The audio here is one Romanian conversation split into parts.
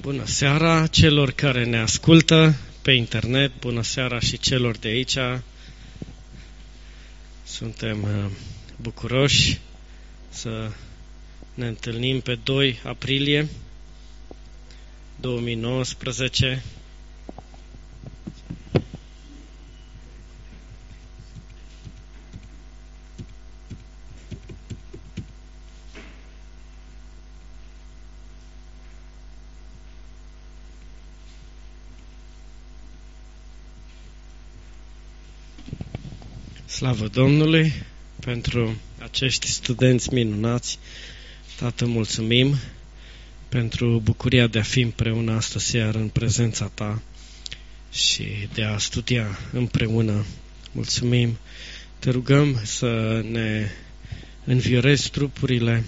Bună seara celor care ne ascultă pe internet, bună seara și celor de aici. Suntem bucuroși să ne întâlnim pe 2 aprilie 2019. Slavă Domnului pentru acești studenți minunați. Tată, mulțumim pentru bucuria de a fi împreună astă seară în prezența Ta și de a studia împreună. Mulțumim. Te rugăm să ne înviorezi trupurile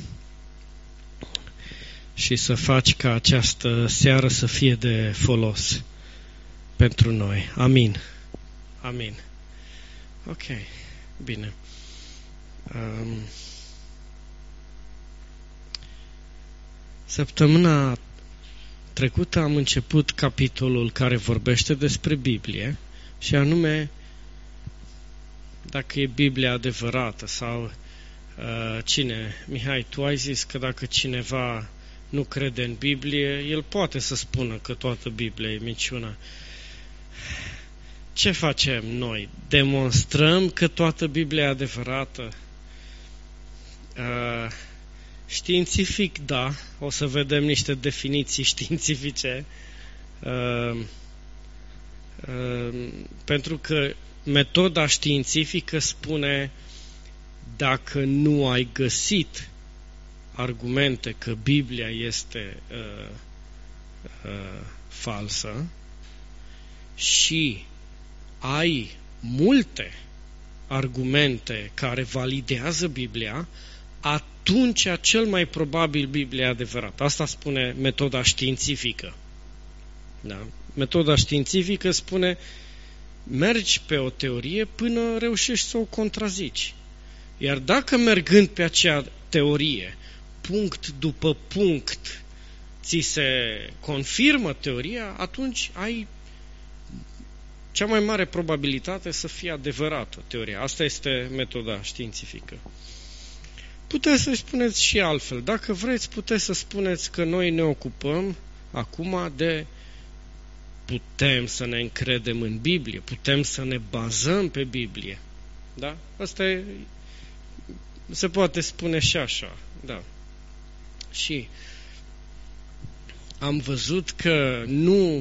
și să faci ca această seară să fie de folos pentru noi. Amin. Amin. Ok, bine. Săptămâna trecută am început capitolul care vorbește despre Biblie și anume dacă e Biblia adevărată sau cine. Mihai, tu ai zis că dacă cineva nu crede în Biblie, el poate să spună că toată Biblia e minciună. Ce facem noi? Demonstrăm că toată Biblia e adevărată? Științific, da. O să vedem niște definiții științifice. Pentru că metoda științifică spune dacă nu ai găsit argumente că Biblia este falsă și ai multe argumente care validează Biblia, atunci cel mai probabil Biblia e adevărată. Asta spune metoda științifică. Da? Metoda științifică spune mergi pe o teorie până reușești să o contrazici. Iar dacă mergând pe acea teorie, punct după punct, ți se confirmă teoria, atunci ai cea mai mare probabilitate să fie adevărată teoria. Asta este metoda științifică. Puteți să-i spuneți și altfel. Dacă vreți, puteți să spuneți că noi ne ocupăm acum de putem să ne încredem în Biblie, putem să ne bazăm pe Biblie. Da? Asta e, se poate spune și așa. Da. Și am văzut că nu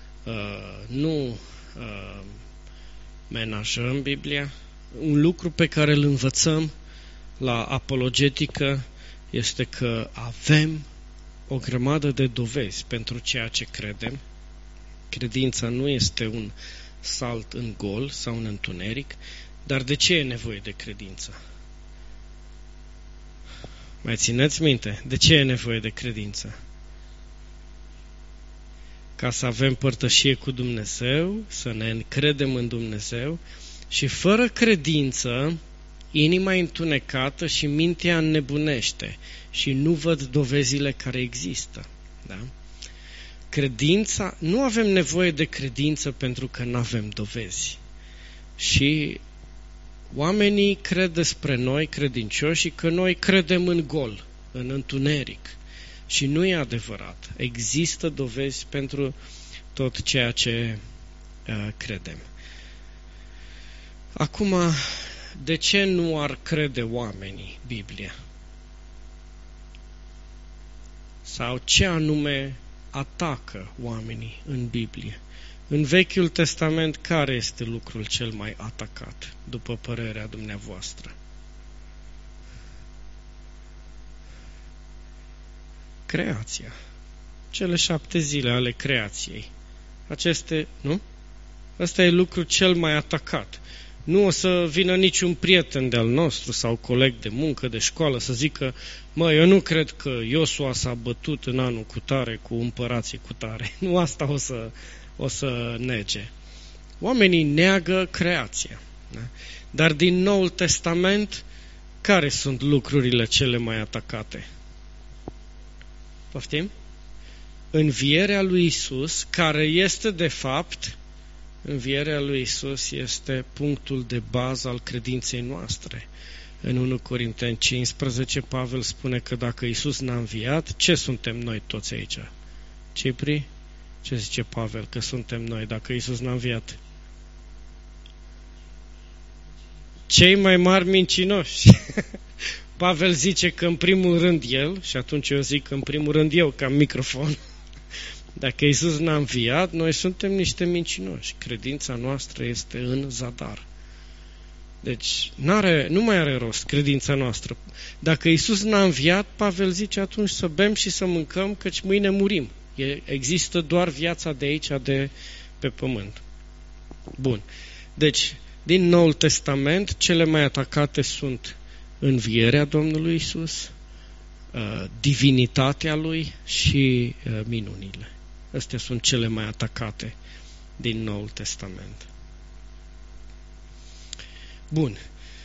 menajăm Biblia. Un lucru pe care îl învățăm la apologetică este că avem o grămadă de dovezi pentru ceea ce credem. Credința nu este un salt în gol sau în întuneric, dar de ce e nevoie de credință? Mai țineți minte? De ce e nevoie de credință? Ca să avem părtășie cu Dumnezeu, să ne încredem în Dumnezeu și fără credință, inima e întunecată și mintea înnebunește și nu văd dovezile care există. Da? Credința, nu avem nevoie de credință pentru că nu avem dovezi. Și oamenii cred despre noi, credincioși, că noi credem în gol, în întuneric. Și nu e adevărat. Există dovezi pentru tot ceea ce credem. Acum, de ce nu ar crede oamenii Biblia? Sau ce anume atacă oamenii în Biblie? În Vechiul Testament, care este lucrul cel mai atacat, după părerea dumneavoastră? Creația. Cele 7 zile ale creației. Nu? Ăsta e lucrul cel mai atacat. Nu o să vină niciun prieten de-al nostru sau coleg de muncă, de școală, să zică, eu nu cred că Iosua s-a bătut în anul cutare cu împărații cutare. Nu asta o să nege. Oamenii neagă creația. Da? Dar din Noul Testament, care sunt lucrurile cele mai atacate? Poftim? învierea lui Isus, care este de fapt, învierea lui Isus este punctul de bază al credinței noastre. În 1 Corinteni 15, Pavel spune că dacă Isus n-a înviat, ce suntem noi toți aici? Cipri? Ce zice Pavel că suntem noi dacă Isus n-a înviat? Cei mai mari mincinoși. Pavel zice că în primul rând el, și atunci eu zic că în primul rând eu ca microfon, dacă Iisus n-a înviat, noi suntem niște mincinoși. Credința noastră este în zadar. Deci nu mai are rost credința noastră. Dacă Iisus n-a înviat, Pavel zice atunci să bem și să mâncăm, căci mâine murim. Există doar viața de aici, de pe pământ. Bun. Deci, din Noul Testament, cele mai atacate sunt învierea Domnului Iisus, divinitatea Lui și minunile. Astea sunt cele mai atacate din Noul Testament. Bun.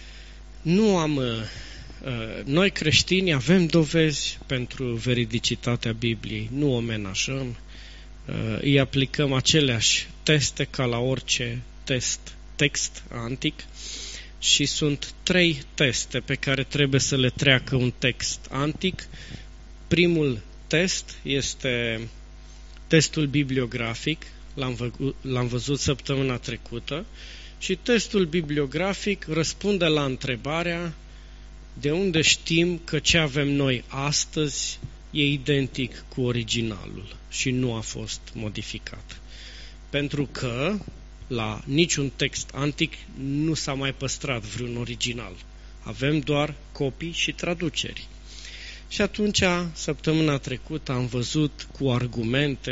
Noi creștini avem dovezi pentru veridicitatea Bibliei. Nu o menajăm. Îi aplicăm aceleași teste ca la orice text antic. Și sunt 3 teste pe care trebuie să le treacă un text antic. Primul test este testul bibliografic, l-am văzut săptămâna trecută, și testul bibliografic răspunde la întrebarea de unde știm că ce avem noi astăzi e identic cu originalul și nu a fost modificat. Pentru că la niciun text antic nu s-a mai păstrat vreun original. Avem doar copii și traduceri. Și atunci, săptămâna trecută, am văzut cu argumente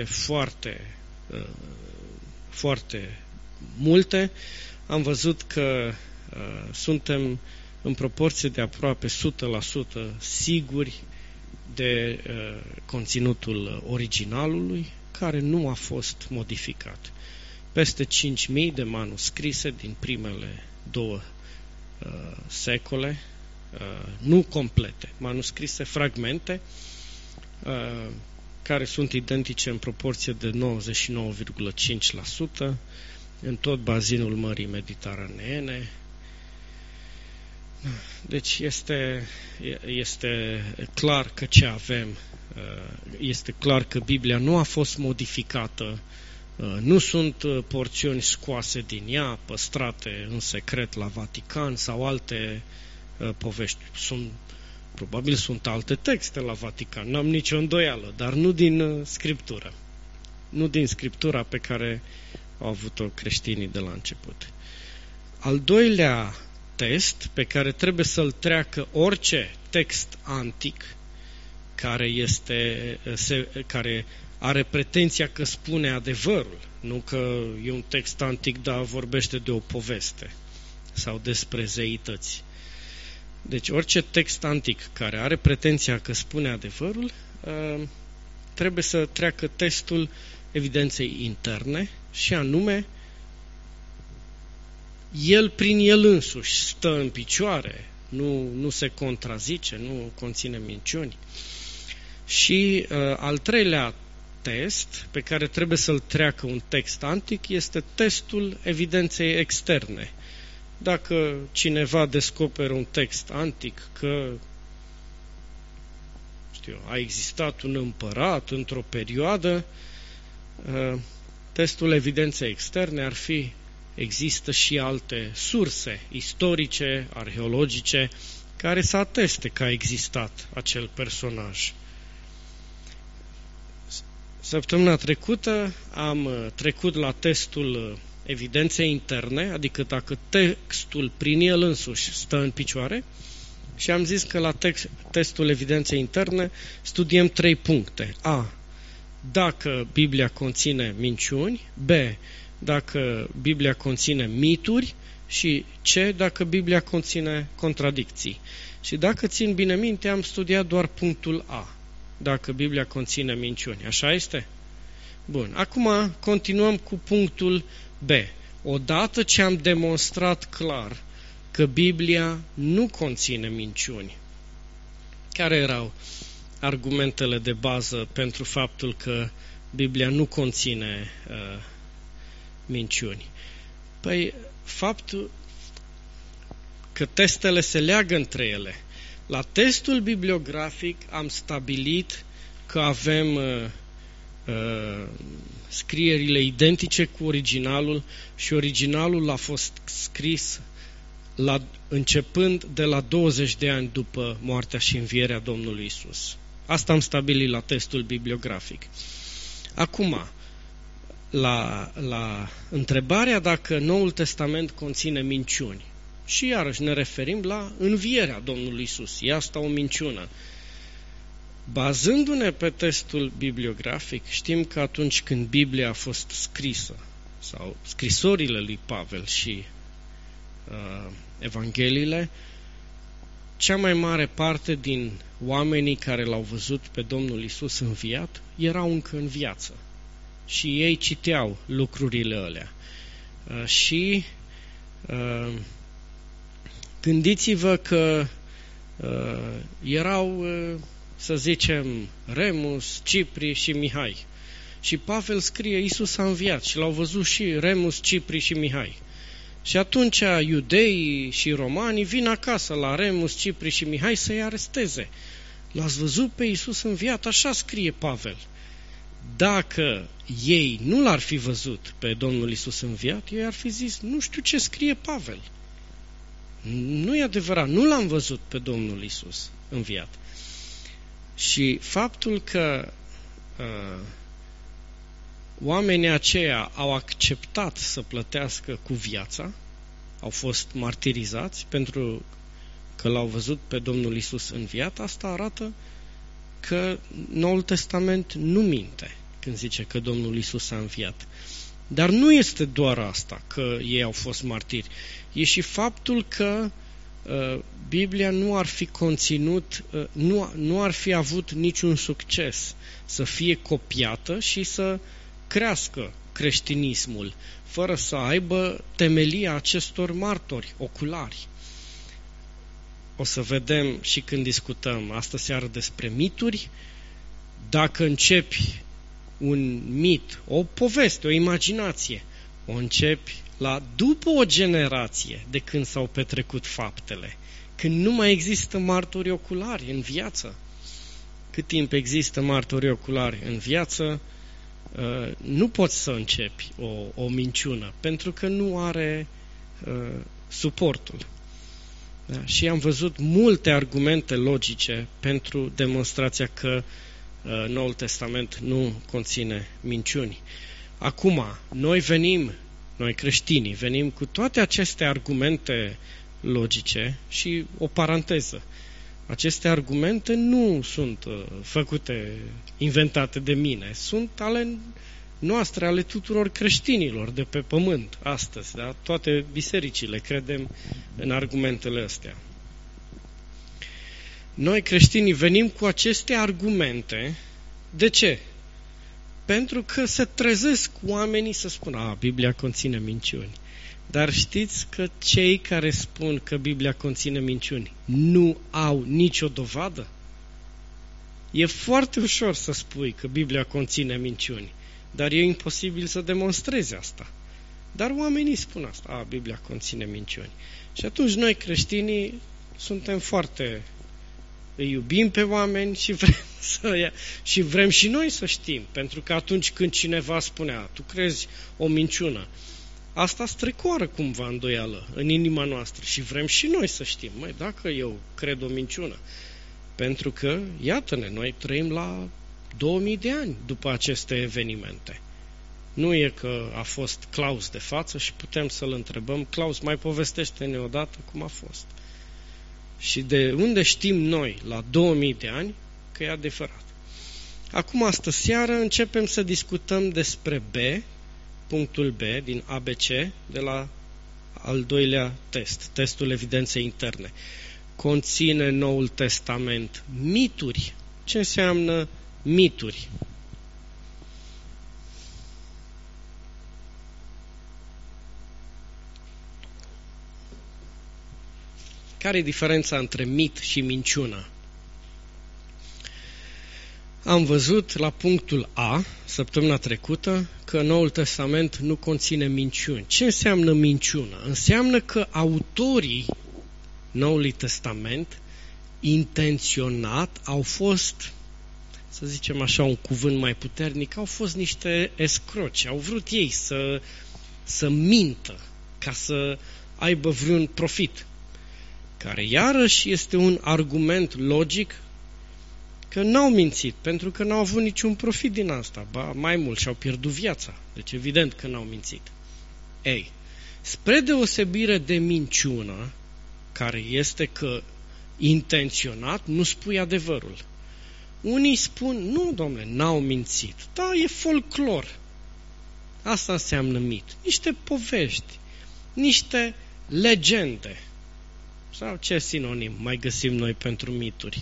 foarte multe, am văzut că suntem în proporție de aproape 100% siguri de conținutul originalului, care nu a fost modificat. Peste 5.000 de manuscrise din primele 2 secole, nu complete, manuscrise fragmente, care sunt identice în proporție de 99,5% în tot bazinul Mării Mediteraneene. Deci este clar că ce avem, este clar că Biblia nu a fost modificată, nu sunt porțiuni scoase din ea, păstrate în secret la Vatican sau alte povești. Probabil sunt alte texte la Vatican, n-am nicio îndoială, dar nu din Scriptură. Nu din Scriptura pe care au avut-o creștinii de la început. Al doilea test pe care trebuie să-l treacă orice text antic care are pretenția că spune adevărul, nu că e un text antic, dar vorbește de o poveste sau despre zeități. Deci orice text antic care are pretenția că spune adevărul trebuie să treacă testul evidenței interne, și anume el prin el însuși stă în picioare, nu se contrazice, nu conține minciuni. Și al treilea test pe care trebuie să-l treacă un text antic este testul evidenței externe. Dacă cineva descoperă un text antic că a existat un împărat într-o perioadă, testul evidenței externe ar fi: există și alte surse istorice, arheologice, care să ateste că a existat acel personaj. Săptămâna trecută am trecut la testul evidenței interne, adică dacă textul prin el însuși stă în picioare, și am zis că la testul evidenței interne studiem 3 puncte. A. Dacă Biblia conține minciuni. B. Dacă Biblia conține mituri. Și C. Dacă Biblia conține contradicții. Și dacă țin bine minte, am studiat doar punctul A. Dacă Biblia conține minciuni. Așa este? Bun. Acum continuăm cu punctul B. Odată ce am demonstrat clar că Biblia nu conține minciuni, care erau argumentele de bază pentru faptul că Biblia nu conține minciuni? Păi, faptul că testele se leagă între ele. La testul bibliografic am stabilit că avem scrierile identice cu originalul și originalul a fost scris începând de la 20 de ani după moartea și învierea Domnului Isus. Asta am stabilit la testul bibliografic. Acum, la întrebarea dacă Noul Testament conține minciuni, și iarăși ne referim la învierea Domnului Isus. E asta o minciună. Bazându-ne pe testul bibliografic, știm că atunci când Biblia a fost scrisă, sau scrisorile lui Pavel și Evangheliile, cea mai mare parte din oamenii care l-au văzut pe Domnul Isus înviat erau încă în viață și ei citeau lucrurile alea. Și gândiți-vă că erau, să zicem, Remus, Cipri și Mihai. Și Pavel scrie, Iisus a înviat și l-au văzut și Remus, Cipri și Mihai. Și atunci iudeii și romanii vin acasă la Remus, Cipri și Mihai să-i aresteze. L-ați văzut pe Iisus înviat? Așa scrie Pavel. Dacă ei nu l-ar fi văzut pe Domnul Iisus înviat, ei ar fi zis, nu știu ce scrie Pavel. Nu e adevărat, nu l-am văzut pe Domnul Iisus înviat. Și faptul că oamenii aceia au acceptat să plătească cu viața, au fost martirizați pentru că l-au văzut pe Domnul Iisus înviat, asta arată că Noul Testament nu minte când zice că Domnul Iisus a înviat. Dar nu este doar asta, că ei au fost martiri. E și faptul că Biblia nu ar fi conținut, nu ar fi avut niciun succes să fie copiată și să crească creștinismul, fără să aibă temelia acestor martori oculari. O să vedem și când discutăm astă seară despre mituri, dacă începi un mit, o poveste, o imaginație, o începi după o generație de când s-au petrecut faptele, când nu mai există martori oculari în viață. Cât timp există martori oculari în viață, nu poți să începi o minciună, pentru că nu are suportul. Da? Și am văzut multe argumente logice pentru demonstrația că Noul Testament nu conține minciuni. Acum, noi creștinii, venim cu toate aceste argumente logice și o paranteză. Aceste argumente nu sunt inventate de mine, sunt ale noastre, ale tuturor creștinilor de pe pământ astăzi. Da? Toate bisericile credem în argumentele astea. Noi creștinii venim cu aceste argumente. De ce? Pentru că se trezesc oamenii să spună, Biblia conține minciuni. Dar știți că cei care spun că Biblia conține minciuni nu au nicio dovadă? E foarte ușor să spui că Biblia conține minciuni, dar e imposibil să demonstrezi asta. Dar oamenii spun asta, Biblia conține minciuni. Și atunci noi creștinii suntem foarte... îi iubim pe oameni și vrem și noi să știm, pentru că atunci când cineva spunea, tu crezi o minciună, asta strecoară cumva îndoială în inima noastră și vrem și noi să știm, dacă eu cred o minciună, pentru că, iată-ne, noi trăim la 2000 de ani după aceste evenimente. Nu e că a fost Claus de față și putem să-l întrebăm, Claus, mai povestește-ne odată cum a fost. Și de unde știm noi, la 2000 de ani, că e adevărat. Acum, astă seară, începem să discutăm despre B, punctul B din ABC, de la al doilea test, testul evidenței interne. Conține Noul Testament mituri. Ce înseamnă mituri? Care e diferența între mit și minciună? Am văzut la punctul A, săptămâna trecută, că Noul Testament nu conține minciuni. Ce înseamnă minciună? Înseamnă că autorii Noului Testament intenționat au fost, să zicem așa un cuvânt mai puternic, au fost niște escroci. Au vrut ei să mintă ca să aibă vreun profit, care iarăși este un argument logic că n-au mințit, pentru că n-au avut niciun profit din asta, ba mai mult și-au pierdut viața, deci evident că n-au mințit. Ei, spre deosebire de minciună, care este că intenționat nu spui adevărul. Unii spun, nu domnule, n-au mințit, da, e folclor. Asta înseamnă mit, niște povești, niște legende. Sau ce sinonim mai găsim noi pentru mituri?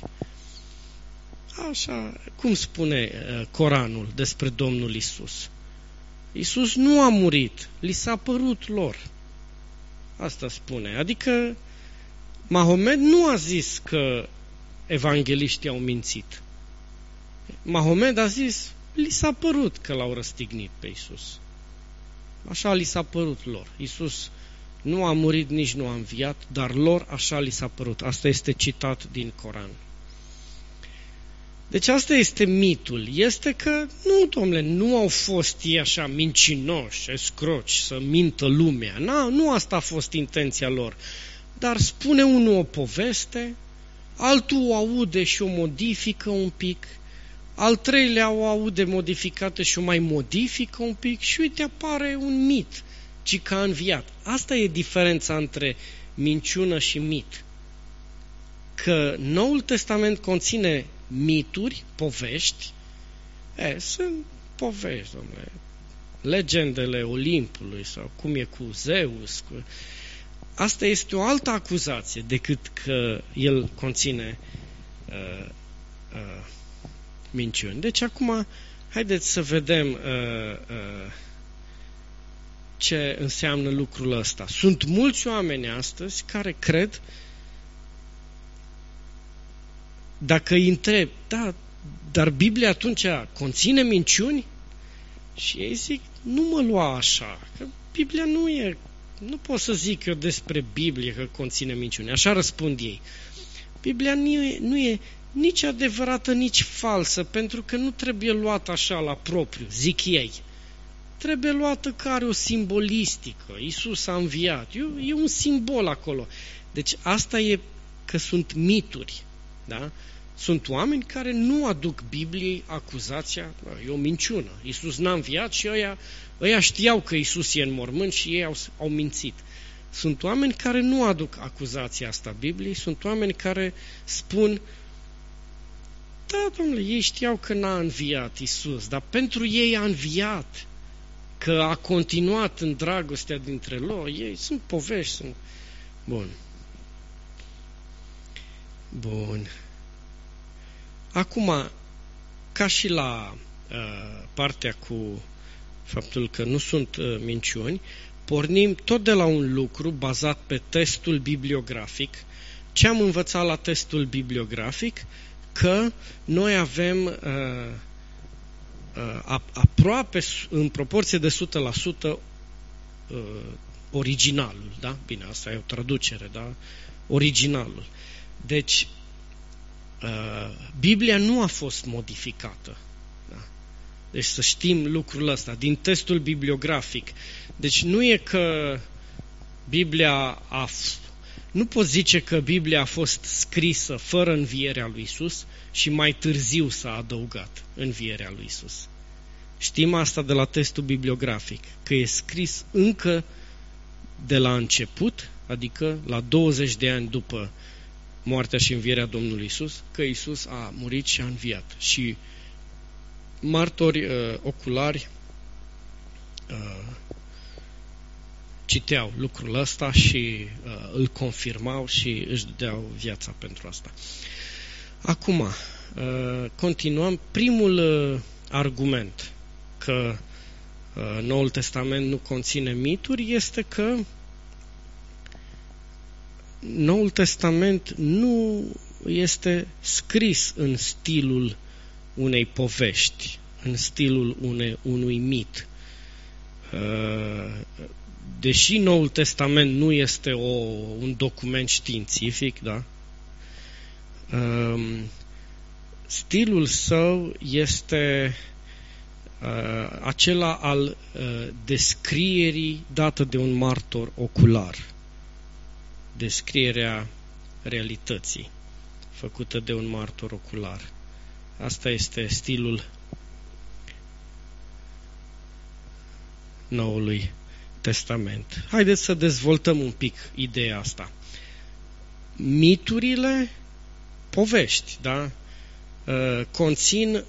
Așa, cum spune Coranul despre Domnul Isus? Isus nu a murit, li s-a părut lor. Asta spune. Adică Mahomed nu a zis că evangheliștii au mințit. Mahomed a zis, li s-a părut că l-au răstignit pe Isus. Așa li s-a părut lor. Isus nu a murit, nici nu a înviat, dar lor așa li s-a părut. Asta este citat din Coran. Deci asta este mitul. Este că, nu, domnule, nu au fost ei așa mincinoși, escroci, să mintă lumea. Nu asta a fost intenția lor. Dar spune unul o poveste, altul o aude și o modifică un pic, al treilea o aude modificată și o mai modifică un pic și uite apare un mit, ci că a înviat. Asta e diferența între minciună și mit. Că Noul Testament conține mituri, povești, sunt povești, domnule, legendele Olimpului sau cum e cu Zeus. Asta este o altă acuzație decât că el conține minciuni. Deci acum haideți să vedem ce înseamnă lucrul ăsta. Sunt mulți oameni astăzi care cred, dacă îi întreb, da, dar Biblia atunci conține minciuni? Și ei zic, nu mă lua așa, că Biblia nu pot să zic eu despre Biblie că conține minciuni. Așa răspund ei. Biblia nu e nici adevărată, nici falsă, pentru că nu trebuie luată așa la propriu, zic ei. Trebuie luată ca are o simbolistică. Iisus a înviat. E un simbol acolo. Deci asta e că sunt mituri. Da? Sunt oameni care nu aduc Bibliei acuzația, e o minciună. Iisus n-a înviat și ăia știau că Iisus e în mormânt și ei au mințit. Sunt oameni care nu aduc acuzația asta Bibliei, sunt oameni care spun, da, domnule, ei știau că n-a înviat Iisus, dar pentru ei a înviat, că a continuat în dragostea dintre lor. Ei sunt povești, sunt... Bun. Acum, ca și la partea cu faptul că nu sunt minciuni, pornim tot de la un lucru bazat pe testul bibliografic. Ce am învățat la testul bibliografic? Că noi avem aproape în proporție de 100% originalul, da? Bine, asta e o traducere, da? Originalul. Deci, Biblia nu a fost modificată. Da? Deci să știm lucrul ăsta, din testul bibliografic. Deci nu e că Biblia nu poți zice că Biblia a fost scrisă fără învierea lui Isus și mai târziu s-a adăugat învierea lui Isus. Știm asta de la testul bibliografic, că e scris încă de la început, adică la 20 de ani după moartea și învierea Domnului Isus, că Isus a murit și a înviat. Și martori oculari citeau lucrul ăsta și îl confirmau și își dădeau viața pentru asta. Acum, continuăm. Primul argument că Noul Testament nu conține mituri este că Noul Testament nu este scris în stilul unei povești, în stilul unui mit. Deși Noul Testament nu este un document științific, da? Stilul său este acela al descrierii dată de un martor ocular, descrierea realității făcută de un martor ocular. Asta este stilul Noului Testament. Haideți să dezvoltăm un pic ideea asta. Miturile, povești, da? Conțin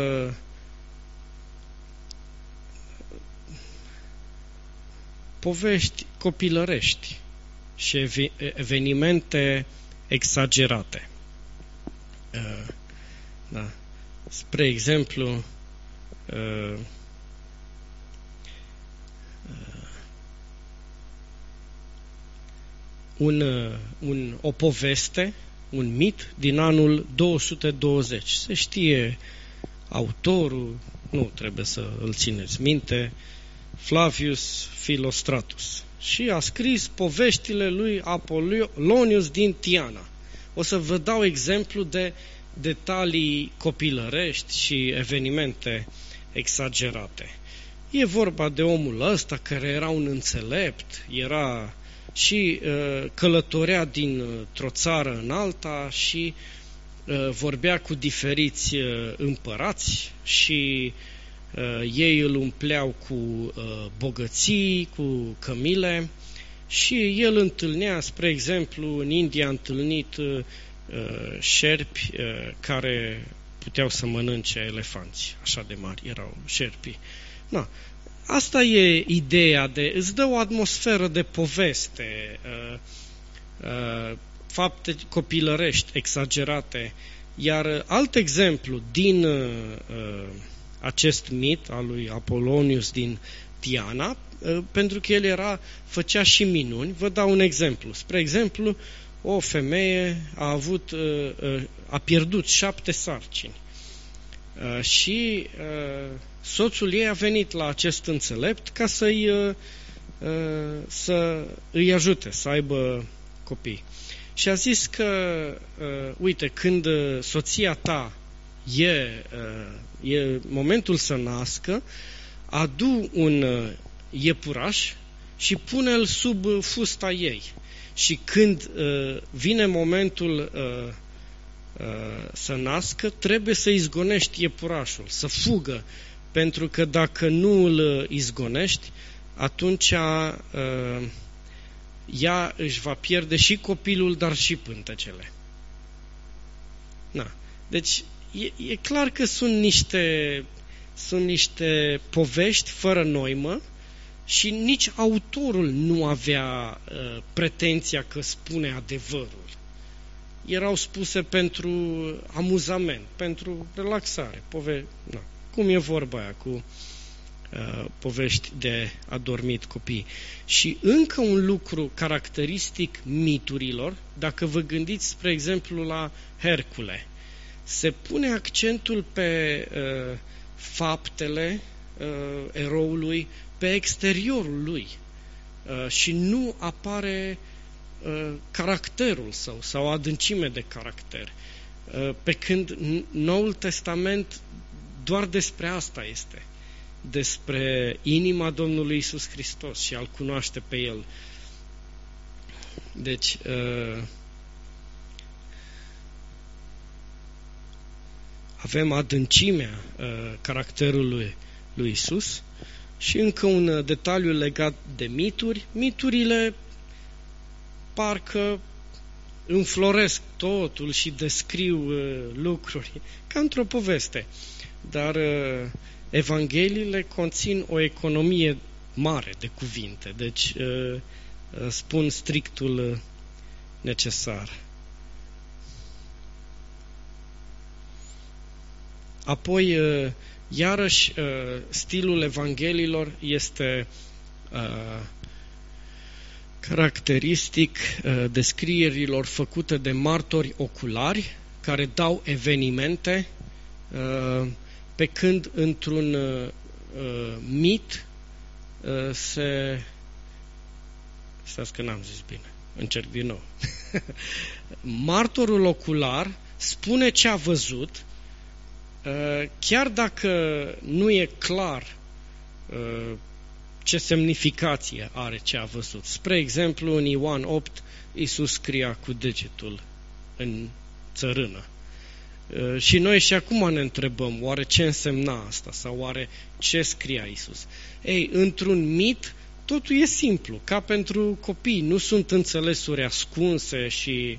povești copilărești și evenimente exagerate. Da. Spre exemplu, o poveste, un mit din anul 220. Se știe autorul, nu trebuie să îl țineți minte, Flavius Philostratus. Și a scris poveștile lui Apollonius din Tiana. O să vă dau exemplu de detalii copilărești și evenimente exagerate. E vorba de omul ăsta care era un înțelept, era și călătorea dintr-o țară în alta și vorbea cu diferiți împărați și ei îl umpleau cu bogății, cu cămile și el întâlnea, spre exemplu, în India a întâlnit șerpi care puteau să mănânce elefanți, așa de mari erau șerpii. Na. Asta e ideea îți dă o atmosferă de poveste, fapte copilărești, exagerate. Iar alt exemplu din acest mit al lui Apollonius din Tiana, pentru că el făcea și minuni, vă dau un exemplu. Spre exemplu, o femeie a pierdut 7 sarcini și soțul ei a venit la acest înțelept ca să îi ajute să aibă copii. Și a zis că, uite, când soția ta e momentul să nască, adu un iepuraș și pune-l sub fusta ei. Și când vine momentul să nască, trebuie să izgonești iepurașul, să fugă, pentru că dacă nu îl izgonești, atunci ea își va pierde și copilul, dar și pântecele. Na. Deci e clar că sunt niște povești fără noimă și nici autorul nu avea pretenția că spune adevărul. Erau spuse pentru amuzament, pentru relaxare. Cum e vorba aia cu povești de adormit copii. Și încă un lucru caracteristic miturilor, dacă vă gândiți, spre exemplu, la Hercule, se pune accentul pe faptele eroului, pe exteriorul lui și nu apare caracterul său sau adâncime de caracter. Pe când Noul Testament doar despre asta este, despre inima Domnului Iisus Hristos și a-L cunoaște pe El. Deci avem adâncimea caracterului lui Iisus. Și încă un detaliu legat de mituri. Miturile parcă înfloresc totul și descriu lucruri ca într-o poveste. Dar Evangheliile conțin o economie mare de cuvinte. Deci spun strictul necesar. Apoi, iarăși, stilul Evangheliilor este caracteristic descrierilor făcute de martori oculari care dau evenimente Pe când într-un mit stați că n-am zis bine, încerc din nou. Martorul ocular spune ce a văzut, chiar dacă nu e clar ce semnificație are ce a văzut. Spre exemplu, în Ioan 8, Iisus scria cu degetul în țărână. Și noi și acum ne întrebăm, oare ce însemna asta? Sau oare ce scria Iisus? Ei, într-un mit, totul e simplu, ca pentru copii. Nu sunt înțelesuri ascunse și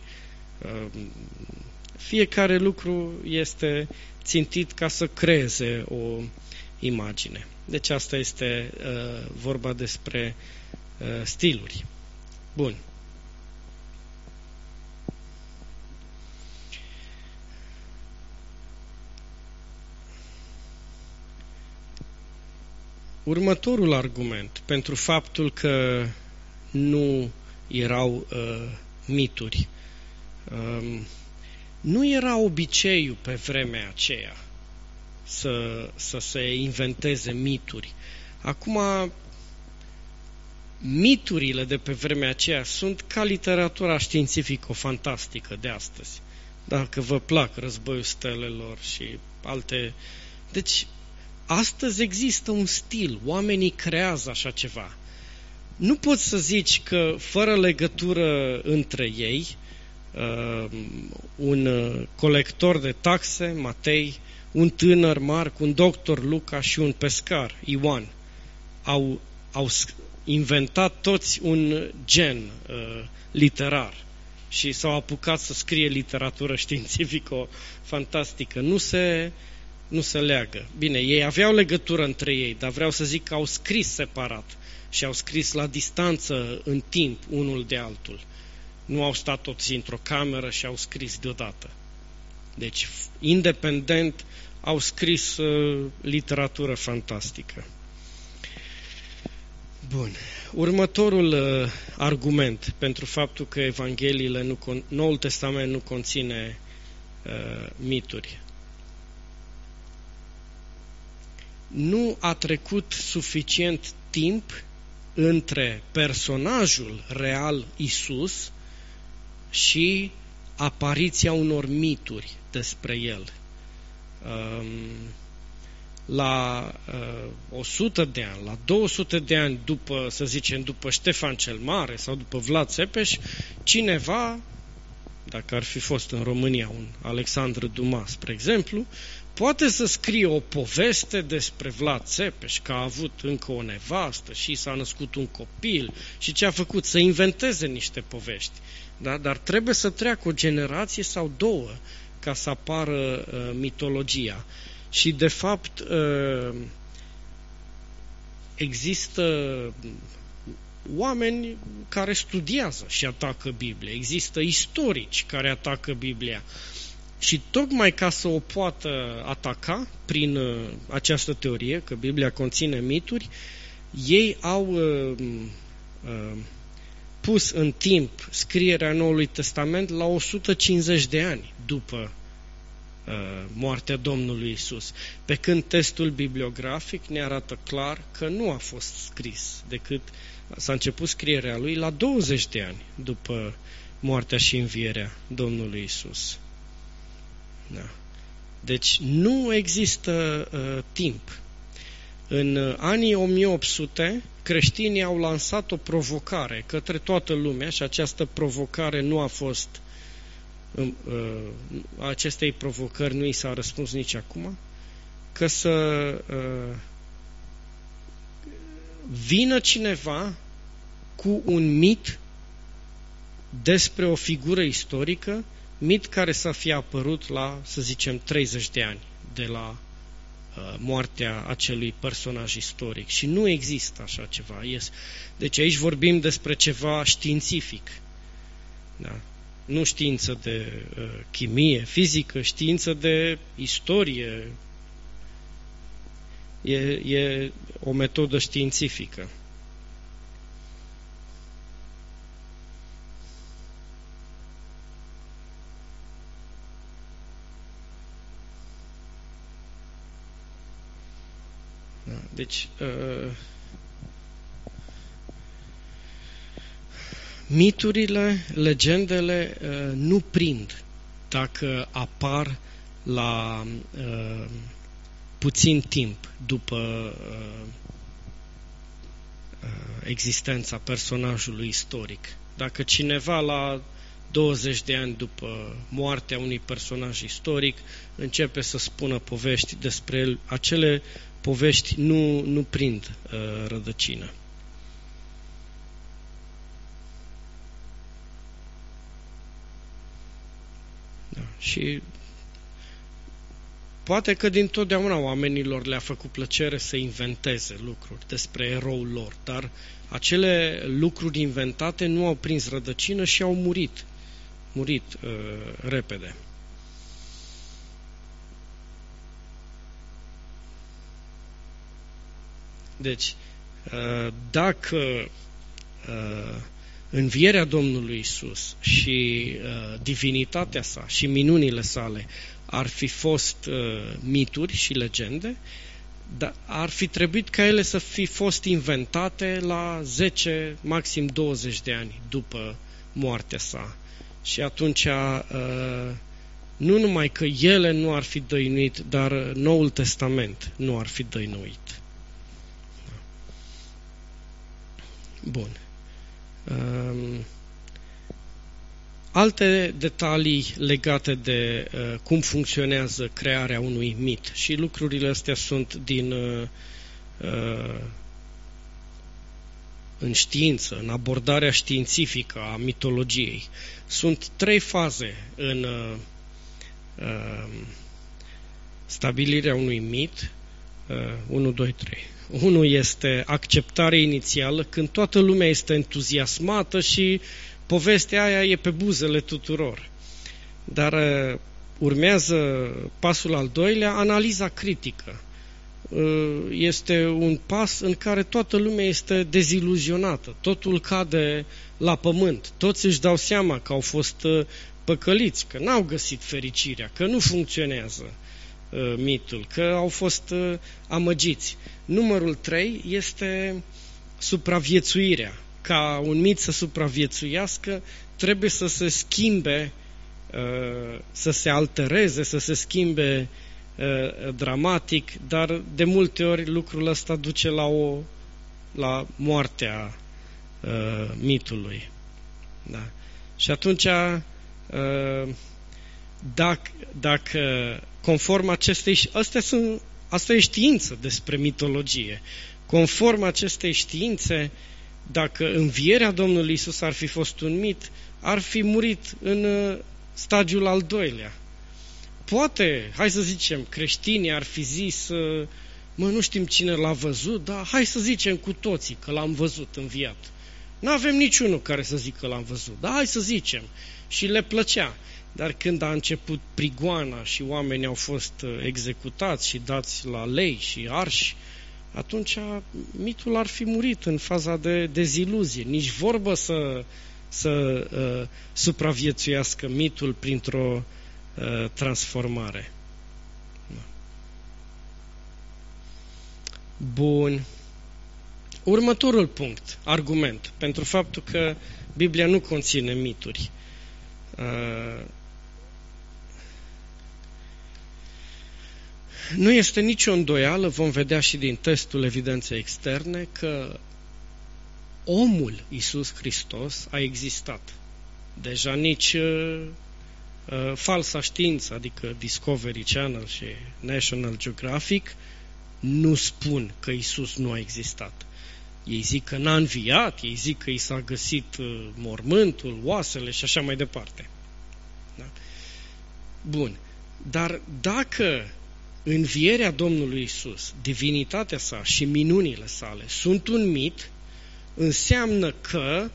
fiecare lucru este țintit ca să creeze o imagine. Deci asta este vorba despre stiluri. Bun. Următorul argument pentru faptul că nu erau mituri. Nu era obiceiul pe vremea aceea să se inventeze mituri. Acum, miturile de pe vremea aceea sunt ca literatura științifico-fantastică de astăzi. Dacă vă plac Războiul Stelelor și alte... Deci, astăzi există un stil, oamenii creează așa ceva. Nu poți să zici că fără legătură între ei, un colector de taxe, Matei, un tânăr, Marc, un doctor, Luca și un pescar, Ioan, au inventat toți un gen literar și s-au apucat să scrie literatură științifico-fantastică. Nu se leagă. Bine, ei aveau legătură între ei, dar vreau să zic că au scris separat și au scris la distanță în timp unul de altul. Nu au stat toți într-o cameră și au scris deodată. Deci, independent, au scris literatură fantastică. Bun. Următorul argument pentru faptul că Evangheliile, Noul Testament nu conține mituri. Nu a trecut suficient timp între personajul real Isus și apariția unor mituri despre el. La 100 de ani, la 200 de ani după, să zicem, după Ștefan cel Mare sau după Vlad Țepeș, cineva, dacă ar fi fost în România un Alexandru Dumas, spre exemplu, poate să scrie o poveste despre Vlad Țepeș, că a avut încă o nevastă și s-a născut un copil și ce a făcut, să inventeze niște povești. Da? Dar trebuie să treacă o generație sau două ca să apară mitologia. Și de fapt există oameni care studiază și atacă Biblia, există istorici care atacă Biblia. Și tocmai ca să o poată ataca prin această teorie, că Biblia conține mituri, ei au pus în timp scrierea Noului Testament la 150 de ani după moartea Domnului Isus. Pe când testul bibliografic ne arată clar că nu a fost scris, decât s-a început scrierea lui la 20 de ani după moartea și învierea Domnului Isus. Da. Deci nu există timp. În anii 1800, creștinii au lansat o provocare către toată lumea și această provocare nu a fost acestei provocări nu i s-a răspuns nici acum, că să vină cineva cu un mit despre o figură istorică, mit care să fie apărut la, să zicem, 30 de ani de la moartea acelui personaj istoric. Și nu există așa ceva. Deci aici vorbim despre ceva științific. Da? Nu știință de chimie, fizică, știință de istorie. E o metodă științifică. Da? Deci, miturile, legendele nu prind dacă apar la puțin timp după existența personajului istoric. Dacă cineva la 20 de ani după moartea unui personaj istoric începe să spună povești despre el, acele povești nu prind rădăcină. Da. Și poate că dintotdeauna oamenilor le-a făcut plăcere să inventeze lucruri despre eroul lor, dar acele lucruri inventate nu au prins rădăcină și au murit repede. Deci, dacă învierea Domnului Isus și divinitatea sa și minunile sale ar fi fost mituri și legende, dar ar fi trebuit ca ele să fi fost inventate la 10, maxim 20 de ani după moartea sa. Și atunci nu numai că ele nu ar fi dăinuit, dar Noul Testament nu ar fi dăinuit. Bun. Alte detalii legate de cum funcționează crearea unui mit. Și lucrurile astea sunt în știință, în abordarea științifică a mitologiei. Sunt 3 faze în stabilirea unui mit. 1, 2, 3. 1 este acceptarea inițială, când toată lumea este entuziasmată și povestea aia e pe buzele tuturor. Dar urmează pasul al doilea, analiza critică. Este un pas în care toată lumea este deziluzionată, totul cade la pământ, toți își dau seama că au fost păcăliți, că n-au găsit fericirea, că nu funcționează mitul, că au fost amăgiți. Numărul 3 este supraviețuirea. Ca un mit să supraviețuiască, trebuie să se schimbe, să se altereze, să se schimbe dramatic, dar de multe ori lucrul ăsta duce la moartea mitului. Da. Și atunci, dacă conform asta e știință despre mitologie, conform acestei științe, dacă învierea Domnului Isus ar fi fost un mit, ar fi murit în stadiul al doilea. Poate, hai să zicem, creștinii ar fi zis, nu știm cine l-a văzut, dar hai să zicem cu toții că l-am văzut înviat. Nu avem niciunul care să zică că l-am văzut, dar hai să zicem. Și le plăcea. Dar când a început prigoana și oamenii au fost executați și dați la lei și arși, atunci mitul ar fi murit în faza de deziluzie. Nici vorbă să supraviețuiască mitul printr-o transformare. Bun. Următorul punct, argument, pentru faptul că Biblia nu conține mituri. Nu este nicio îndoială, vom vedea și din testul evidenței externe, că omul Iisus Hristos a existat. Deja nici falsa știință, adică Discovery Channel și National Geographic, nu spun că Iisus nu a existat. Ei zic că n-a înviat, ei zic că i s-a găsit mormântul, oasele și așa mai departe. Da? Bun. Dar dacă învierea Domnului Isus, divinitatea sa și minunile sale sunt un mit, înseamnă că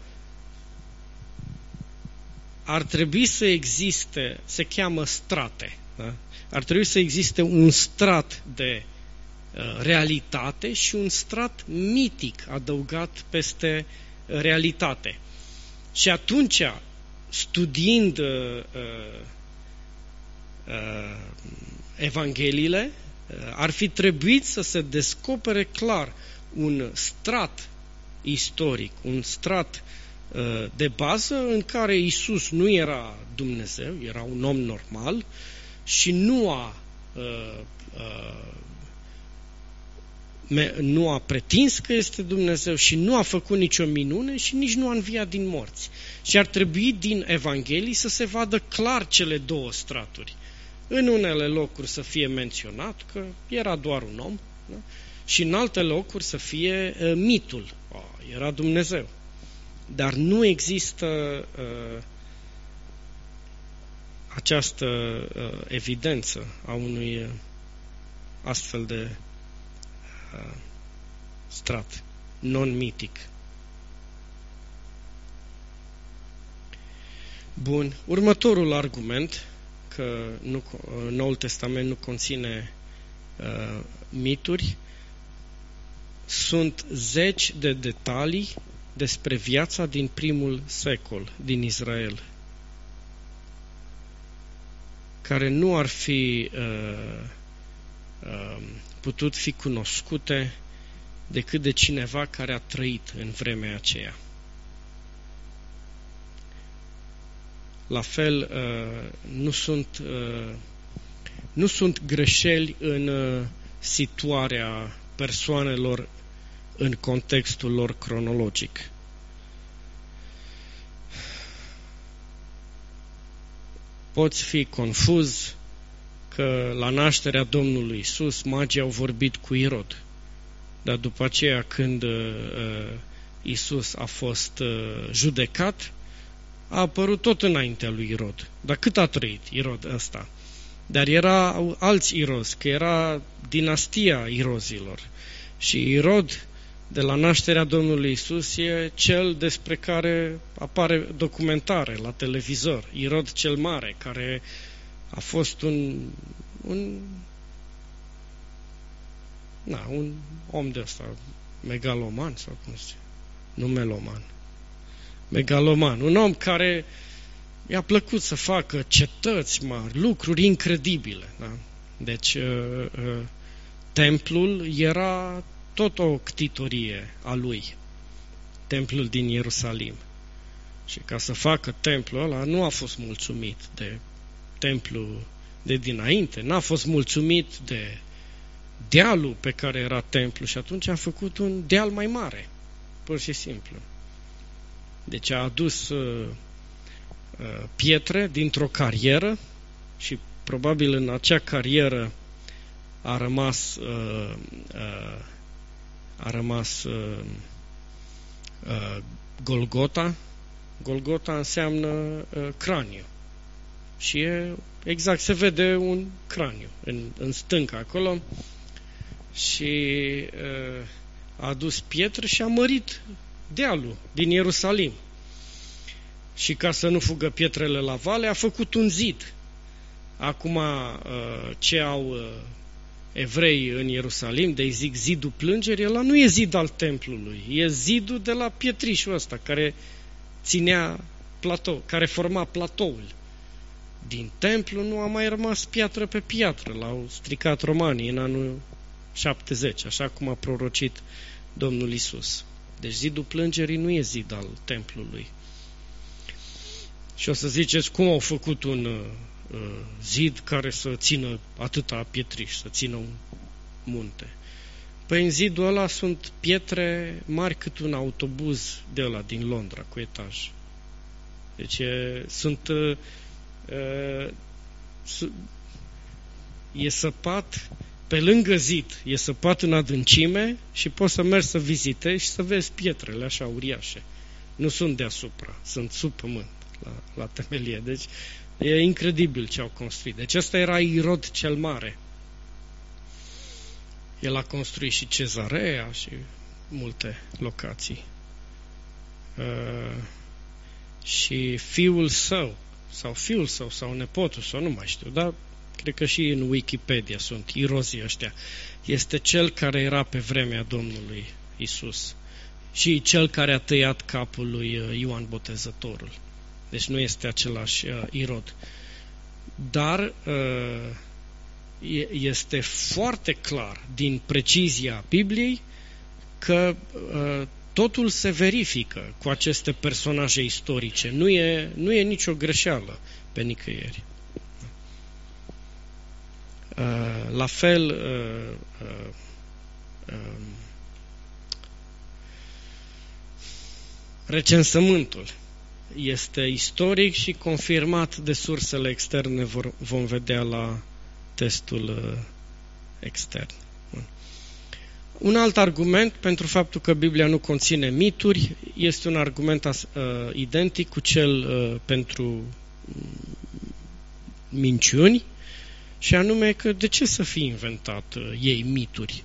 ar trebui să existe, se cheamă strate, da? Ar trebui să existe un strat de realitate și un strat mitic adăugat peste realitate. Și atunci, studiind Evangheliile, ar fi trebuit să se descopere clar un strat istoric, un strat de bază în care Iisus nu era Dumnezeu, era un om normal și nu a pretins că este Dumnezeu și nu a făcut nicio minune și nici nu a înviat din morți. Și ar trebui din Evanghelii să se vadă clar cele două straturi. În unele locuri să fie menționat că era doar un om, da? Și în alte locuri să fie mitul, era Dumnezeu. Dar nu există această evidență a unui astfel de strat non-mitic. Bun, următorul argument, că Noul Testament nu conține mituri, sunt zeci de detalii despre viața din primul secol din Israel, care nu ar fi putut fi cunoscute decât de cineva care a trăit în vremea aceea. La fel, nu sunt greșeli în situarea persoanelor în contextul lor cronologic. Poți fi confuz că la nașterea Domnului Iisus magii au vorbit cu Irod, dar după aceea când Iisus a fost judecat, a apărut tot înaintea lui Irod. Dar cât a trăit Irod ăsta? Dar era alți Irozi, că era dinastia Irozilor. Și Irod, de la nașterea Domnului Iisus, e cel despre care apare documentare la televizor. Irod cel Mare, care a fost un om de ăsta, megaloman sau cum se zice? Nu meloman. Megaloman. Un om care i-a plăcut să facă cetăți mari, lucruri incredibile. Da? Deci, templul era tot o ctitorie a lui. Templul din Ierusalim. Și ca să facă templul ăla, nu a fost mulțumit de templul de dinainte, n-a fost mulțumit de dealul pe care era templul și atunci a făcut un deal mai mare, pur și simplu. Deci a adus pietre dintr-o carieră și probabil în acea carieră a rămas Golgota. Golgota înseamnă craniu. Și exact se vede un craniu în stânca acolo și a adus pietre și a mărit dealul din Ierusalim. Și ca să nu fugă pietrele la vale, a făcut un zid. Acum ce au evrei în Ierusalim, de zic zidul plângerii, ăla nu e zid al templului, e zidul de la pietrișul ăsta care ținea platou, care forma platoul. Din templu nu a mai rămas piatră pe piatră, l-au stricat romanii în anul 70, așa cum a prorocit Domnul Iisus. Deci zidul plângerii nu e zid al templului. Și o să ziceți, cum au făcut un zid care să țină atâta pietriș, să țină un munte? Păi în zidul ăla sunt pietre mari cât un autobuz de ăla din Londra, cu etaj. Deci e săpat pe lângă zid, e săpat în adâncime și poți să mergi să vizitezi și să vezi pietrele așa uriașe. Nu sunt deasupra, sunt sub pământ la temelie. Deci e incredibil ce au construit. Deci ăsta era Irod cel Mare. El a construit și Cezarea și multe locații. Și fiul său sau nepotul sau nu mai știu, dar cred că și în Wikipedia sunt Irozii ăștia. Este cel care era pe vremea Domnului Isus și cel care a tăiat capul lui Ioan Botezătorul. Deci nu este același Irod. Dar este foarte clar din precizia Bibliei că totul se verifică cu aceste personaje istorice. Nu e nicio greșeală pe nicăieri. La fel, recensământul este istoric și confirmat de sursele externe, vom vedea la testul extern. Un alt argument pentru faptul că Biblia nu conține mituri este un argument identic cu cel pentru minciuni, și anume că de ce să fie inventat ei mituri?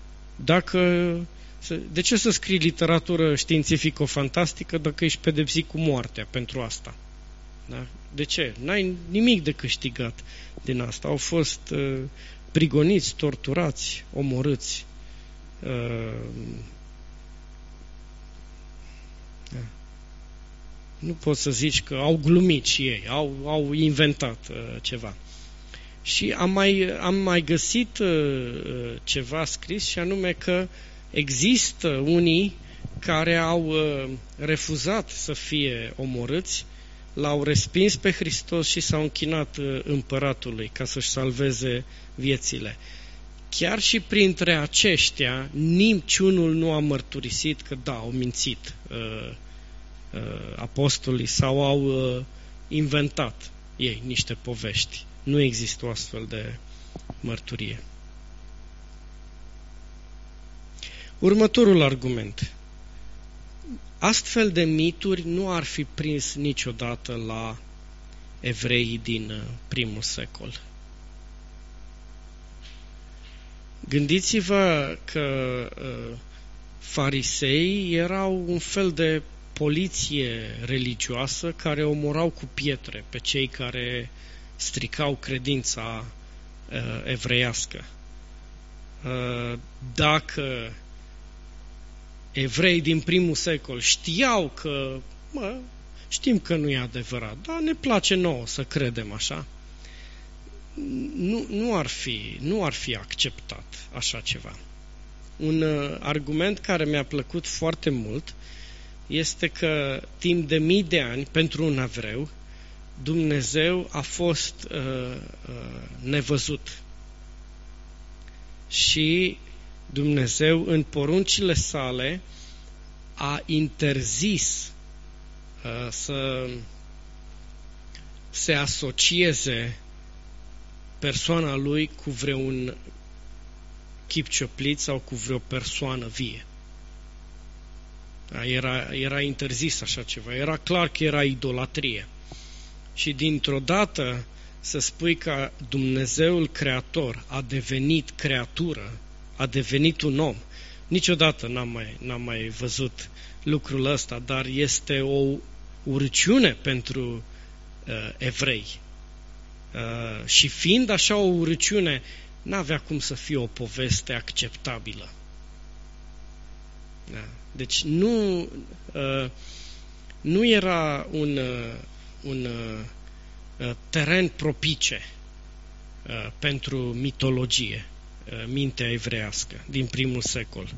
De ce să scrii literatură științifico-fantastică dacă ești pedepsit cu moartea pentru asta? Da? De ce? N-ai nimic de câștigat din asta. Au fost prigoniți, torturați, omorâți. Nu poți să zici că au glumit și ei, au inventat ceva. Și am mai găsit ceva scris, și anume că există unii care au refuzat să fie omorâți, l-au respins pe Hristos și s-au închinat împăratului ca să-și salveze viețile. Chiar și printre aceștia, niciunul nu a mărturisit că da, au mințit apostolii sau au inventat ei niște povești. Nu există o astfel de mărturie. Următorul argument. Astfel de mituri nu ar fi prins niciodată la evreii din primul secol. Gândiți-vă că farisei erau un fel de poliție religioasă care omorau cu pietre pe cei care stricau credința evreiască. Dacă evrei din primul secol știau că știm că nu e adevărat, dar ne place nouă să credem așa, nu ar fi acceptat așa ceva. Un argument care mi-a plăcut foarte mult este că timp de mii de ani, pentru un evreu, Dumnezeu a fost nevăzut. Și Dumnezeu, în poruncile sale, a interzis să se asocieze persoana lui cu vreun chip cioplit sau cu vreo persoană vie. Era interzis așa ceva. Era clar că era idolatrie. Și dintr-o dată să spui că Dumnezeul Creator a devenit creatură, a devenit un om. Niciodată n-am mai văzut lucrul ăsta, dar este o urăciune pentru evrei. Și fiind așa o urăciune, n-avea cum să fie o poveste acceptabilă. Da. Deci nu era un teren propice pentru mitologie, mintea evreiască din primul secol.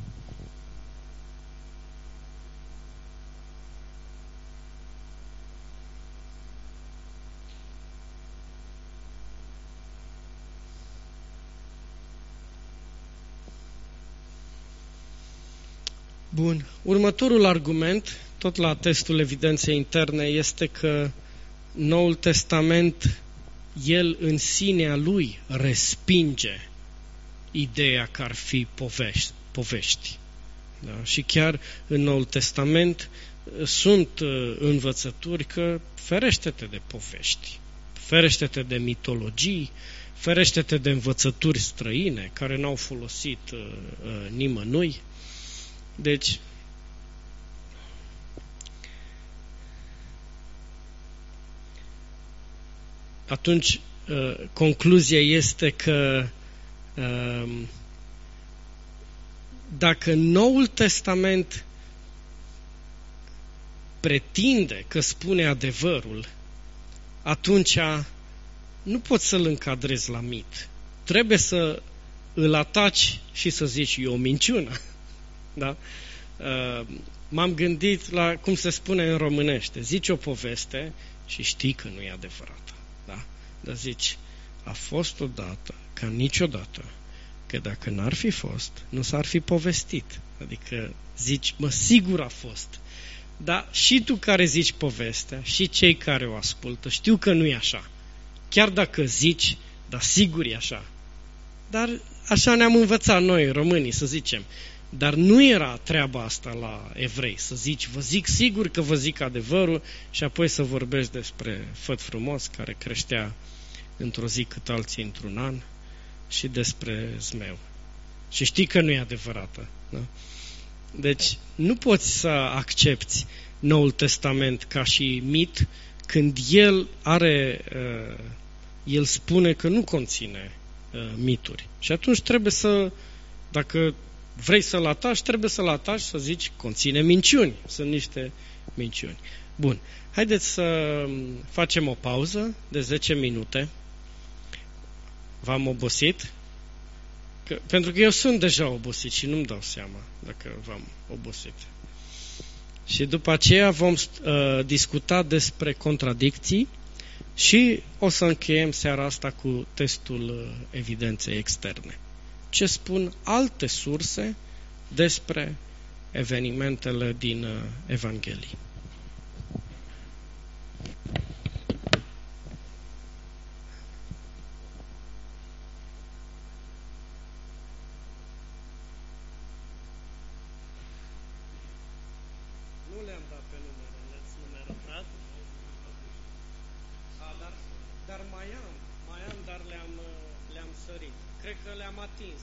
Bun. Următorul argument, tot la testul evidenței interne, este că Noul Testament, el în sinea lui respinge ideea că ar fi povești. Da? Și chiar în Noul Testament sunt învățături că ferește-te de povești, ferește-te de mitologii, ferește-te de învățături străine care n-au folosit nimănui. Deci, atunci concluzia este că dacă Noul Testament pretinde că spune adevărul, atunci nu poți să-l încadrezi la mit, trebuie să îl ataci și să zici, e o minciună. Da? M-am gândit la cum se spune în românește. Zici o poveste și știi că nu e adevărată. Da? Dar zici, a fost odată, ca niciodată, că dacă n-ar fi fost, nu s-ar fi povestit. Adică zici, mă, sigur a fost. Dar și tu care zici povestea, și cei care o ascultă, știu că nu e așa. Chiar dacă zici, dar sigur e așa. Dar așa ne-am învățat noi, românii, să zicem. Dar nu era treaba asta la evrei, să zici, vă zic sigur că vă zic adevărul și apoi să vorbești despre făt frumos care creștea într-o zi cât alții într-un an și despre zmeu. Și știi că nu e adevărată. Da? Deci nu poți să accepti Noul Testament ca și mit când el spune că nu conține mituri. Și atunci trebuie să, dacă vrei să-l ataci, trebuie să-l ataci să zici conține minciuni. Sunt niște minciuni. Bun. Haideți să facem o pauză de 10 minute. V-am obosit? Pentru că eu sunt deja obosit și nu-mi dau seama dacă v-am obosit. Și după aceea vom discuta despre contradicții și o să încheiem seara asta cu testul evidenței externe. Ce spun alte surse despre evenimentele din Evanghelii. Nu le-am dat pe numere, le-ați numerat? Dar mai am, dar le-am sărit. Cred că le-am atins.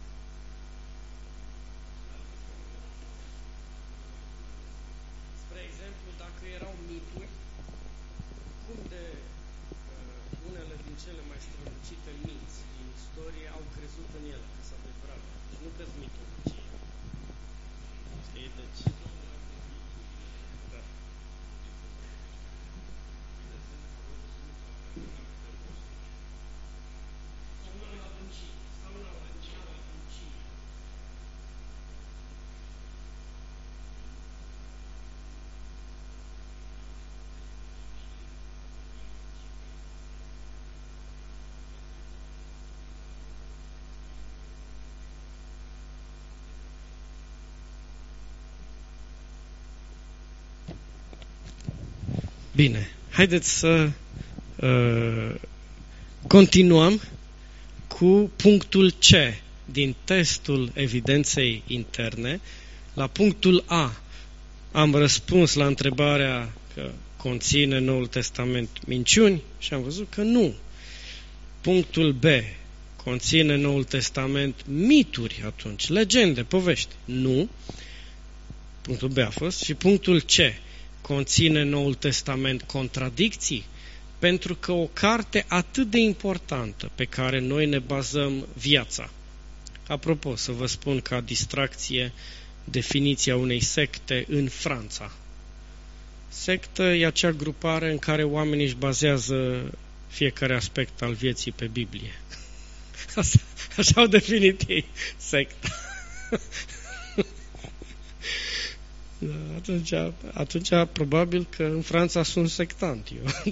Spre exemplu, dacă erau mituri, cum de unele din cele mai strălucite minți din istorie au crezut în ele, că s-a adevărat. Deci nu că-s mitologie. Știi? Deci... Da. Bine, haideți să continuăm cu punctul C din testul evidenței interne. La punctul A am răspuns la întrebarea că conține Noul Testament minciuni și am văzut că nu. Punctul B, conține Noul Testament mituri atunci, legende, povești. Nu. Punctul B a fost. Și punctul C, conține Noul Testament contradicții? Pentru că o carte atât de importantă pe care noi ne bazăm viața. Apropo, să vă spun ca distracție definiția unei secte în Franța. Sectă e acea grupare în care oamenii își bazează fiecare aspect al vieții pe Biblie. Așa au definit ei secta. Da, atunci probabil că în Franța sunt sectant eu.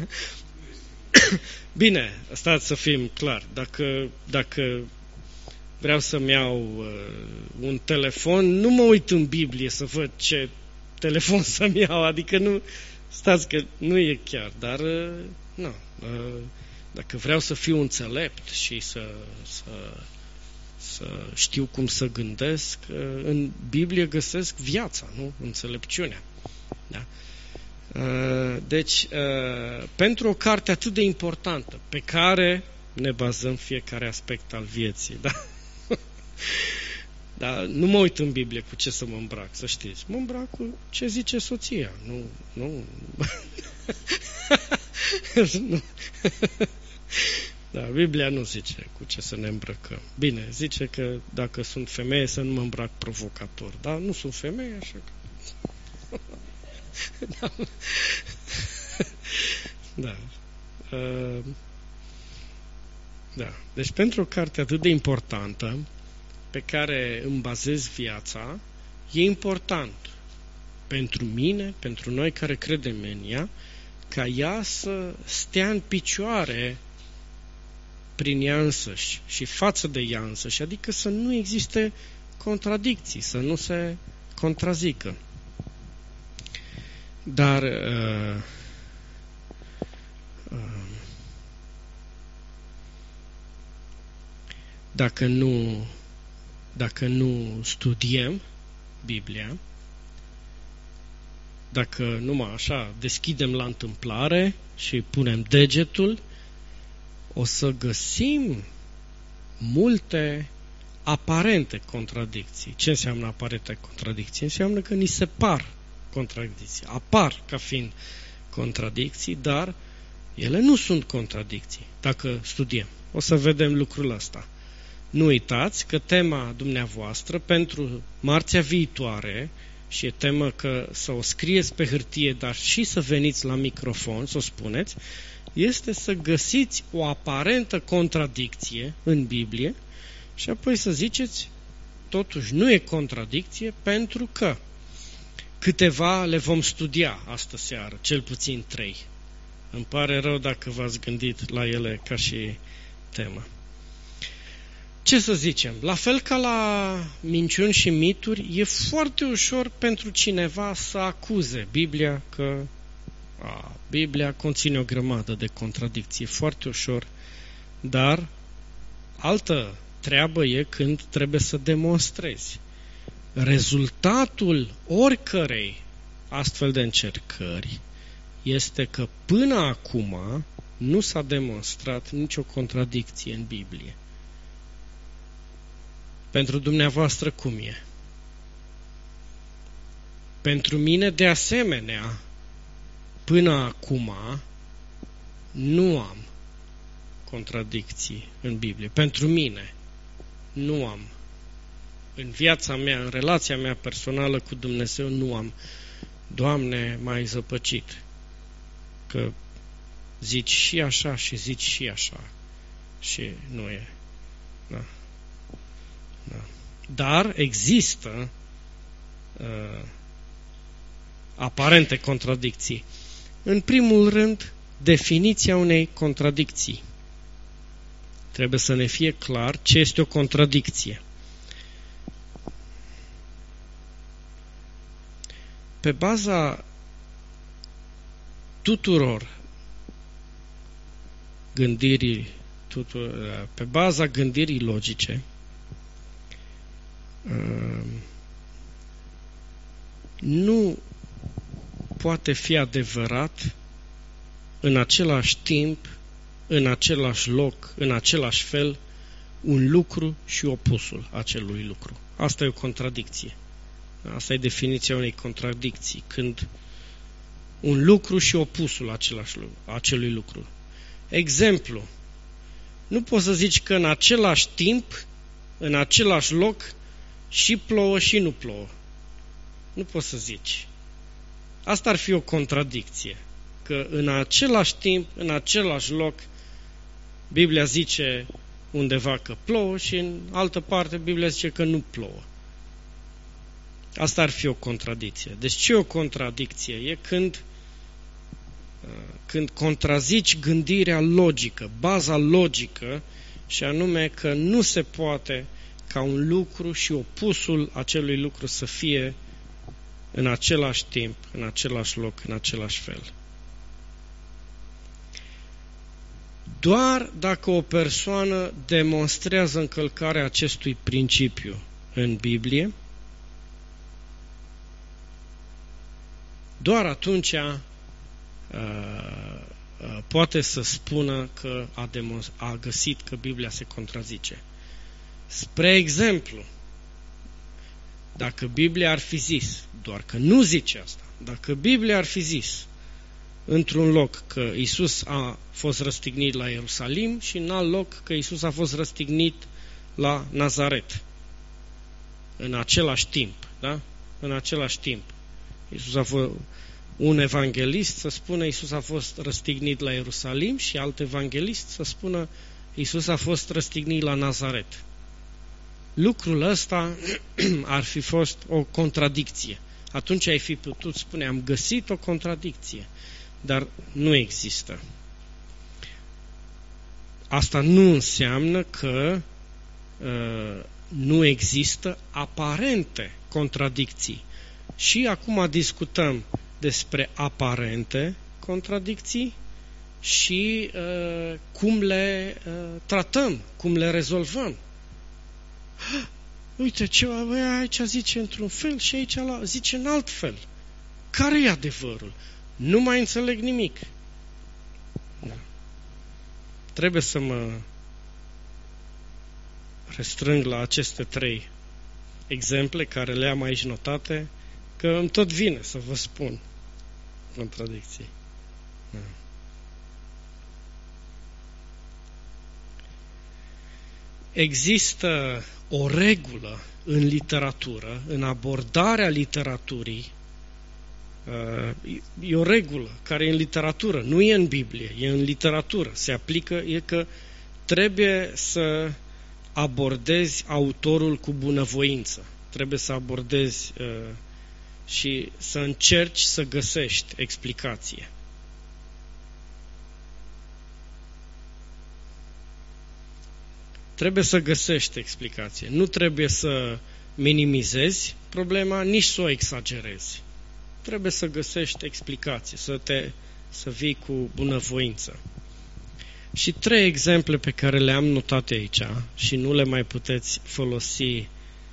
Bine, stați să fim clar. Dacă vreau să-mi iau un telefon, nu mă uit în Biblie să văd ce telefon să-mi iau. Adică nu, stați că nu e chiar, dar nu. Dacă vreau să fiu înțelept și să știu cum să gândesc, în Biblie găsesc viața, nu? Înțelepciunea. Da? Deci, pentru o carte atât de importantă, pe care ne bazăm fiecare aspect al vieții, da? Dar nu mă uit în Biblie cu ce să mă îmbrac, să știți. Mă îmbrac cu ce zice soția. Nu. Nu. Da, Biblia nu zice cu ce să ne îmbrăcăm. Bine, zice că dacă sunt femeie să nu mă îmbrac provocator. Dar nu sunt femeie, așa că... Da. Da. Da. Deci pentru o carte atât de importantă pe care îmi bazez viața, e important pentru mine, pentru noi care credem în ea, ca ea să stea în picioare prin ea însăși și față de ea însăși, adică să nu existe contradicții, să nu se contrazică. Dar dacă nu studiem Biblia, dacă numai așa deschidem la întâmplare și punem degetul, o să găsim multe aparente contradicții. Ce înseamnă aparente contradicții? Înseamnă că ni se par contradicții. Apar ca fiind contradicții, dar ele nu sunt contradicții. Dacă studiem, o să vedem lucrul ăsta. Nu uitați că tema dumneavoastră pentru marțea viitoare, și e temă că să o scrieți pe hârtie, dar și să veniți la microfon, să o spuneți, este să găsiți o aparentă contradicție în Biblie și apoi să ziceți, totuși nu e contradicție, pentru că câteva le vom studia astă seară, cel puțin 3. Îmi pare rău dacă v-ați gândit la ele ca și temă. Ce să zicem? La fel ca la minciuni și mituri, e foarte ușor pentru cineva să acuze Biblia că Biblia conține o grămadă de contradicții. E foarte ușor, dar altă treabă e când trebuie să demonstrezi. Rezultatul oricărei astfel de încercări este că până acum nu s-a demonstrat nicio contradicție în Biblie. Pentru dumneavoastră cum e? Pentru mine, de asemenea, până acum nu am contradicții în Biblie. Pentru mine nu am. În viața mea, în relația mea personală cu Dumnezeu nu am. Doamne, m-ai zăpăcit. Că zici și așa și zici și așa. Și nu e. Da. Da. Dar există aparente contradicții. În primul rând, definiția unei contradicții. Trebuie să ne fie clar ce este o contradicție. Pe baza tuturor pe baza gândirii logice, nu poate fi adevărat în același timp, în același loc, în același fel, un lucru și opusul acelui lucru. Asta e o contradicție. Asta e definiția unei contradicții, când un lucru și opusul acelui lucru. Exemplu, nu poți să zici că în același timp, în același loc, și plouă și nu plouă. Nu poți să zici. Asta ar fi o contradicție. Că în același timp, în același loc, Biblia zice undeva că plouă și în altă parte Biblia zice că nu plouă. Asta ar fi o contradicție. Deci ce e o contradicție? E când contrazici gândirea logică, baza logică, și anume că nu se poate ca un lucru și opusul acelui lucru să fie în același timp, în același loc, în același fel. Doar dacă o persoană demonstrează încălcarea acestui principiu în Biblie, doar atunci poate să spună că a găsit că Biblia se contrazice. Spre exemplu, dacă Biblia ar fi zis, doar că nu zice asta, dacă Biblia ar fi zis într-un loc că Iisus a fost răstignit la Ierusalim și în alt loc că Iisus a fost răstignit la Nazaret, în același timp, da? În același timp. Iisus a fost un evanghelist să spună Iisus a fost răstignit la Ierusalim și alt evanghelist să spună Iisus a fost răstignit la Nazaret. Lucrul ăsta ar fi fost o contradicție. Atunci ai fi putut spune, am găsit o contradicție, dar nu există. Asta nu înseamnă că nu există aparente contradicții. Și acum discutăm despre aparente contradicții și cum le tratăm, cum le rezolvăm. Uite, aici zice într-un fel și aici zice în alt fel. Care e adevărul? Nu mai înțeleg nimic. Da. Trebuie să mă restrâng la aceste 3 exemple care le am aici notate, că îmi tot vine să vă spun contradicții. Da. Există o regulă în literatură, în abordarea literaturii. E o regulă care e în literatură, nu e în Biblie, e în literatură. Se aplică, e că trebuie să abordezi autorul cu bunăvoință. Trebuie să abordezi și să încerci să găsești explicație. Trebuie să găsești explicație. Nu trebuie să minimizezi problema, nici să o exagerezi. Trebuie să găsești explicație, să vii cu bunăvoință. Și 3 exemple pe care le-am notate aici și nu le mai puteți folosi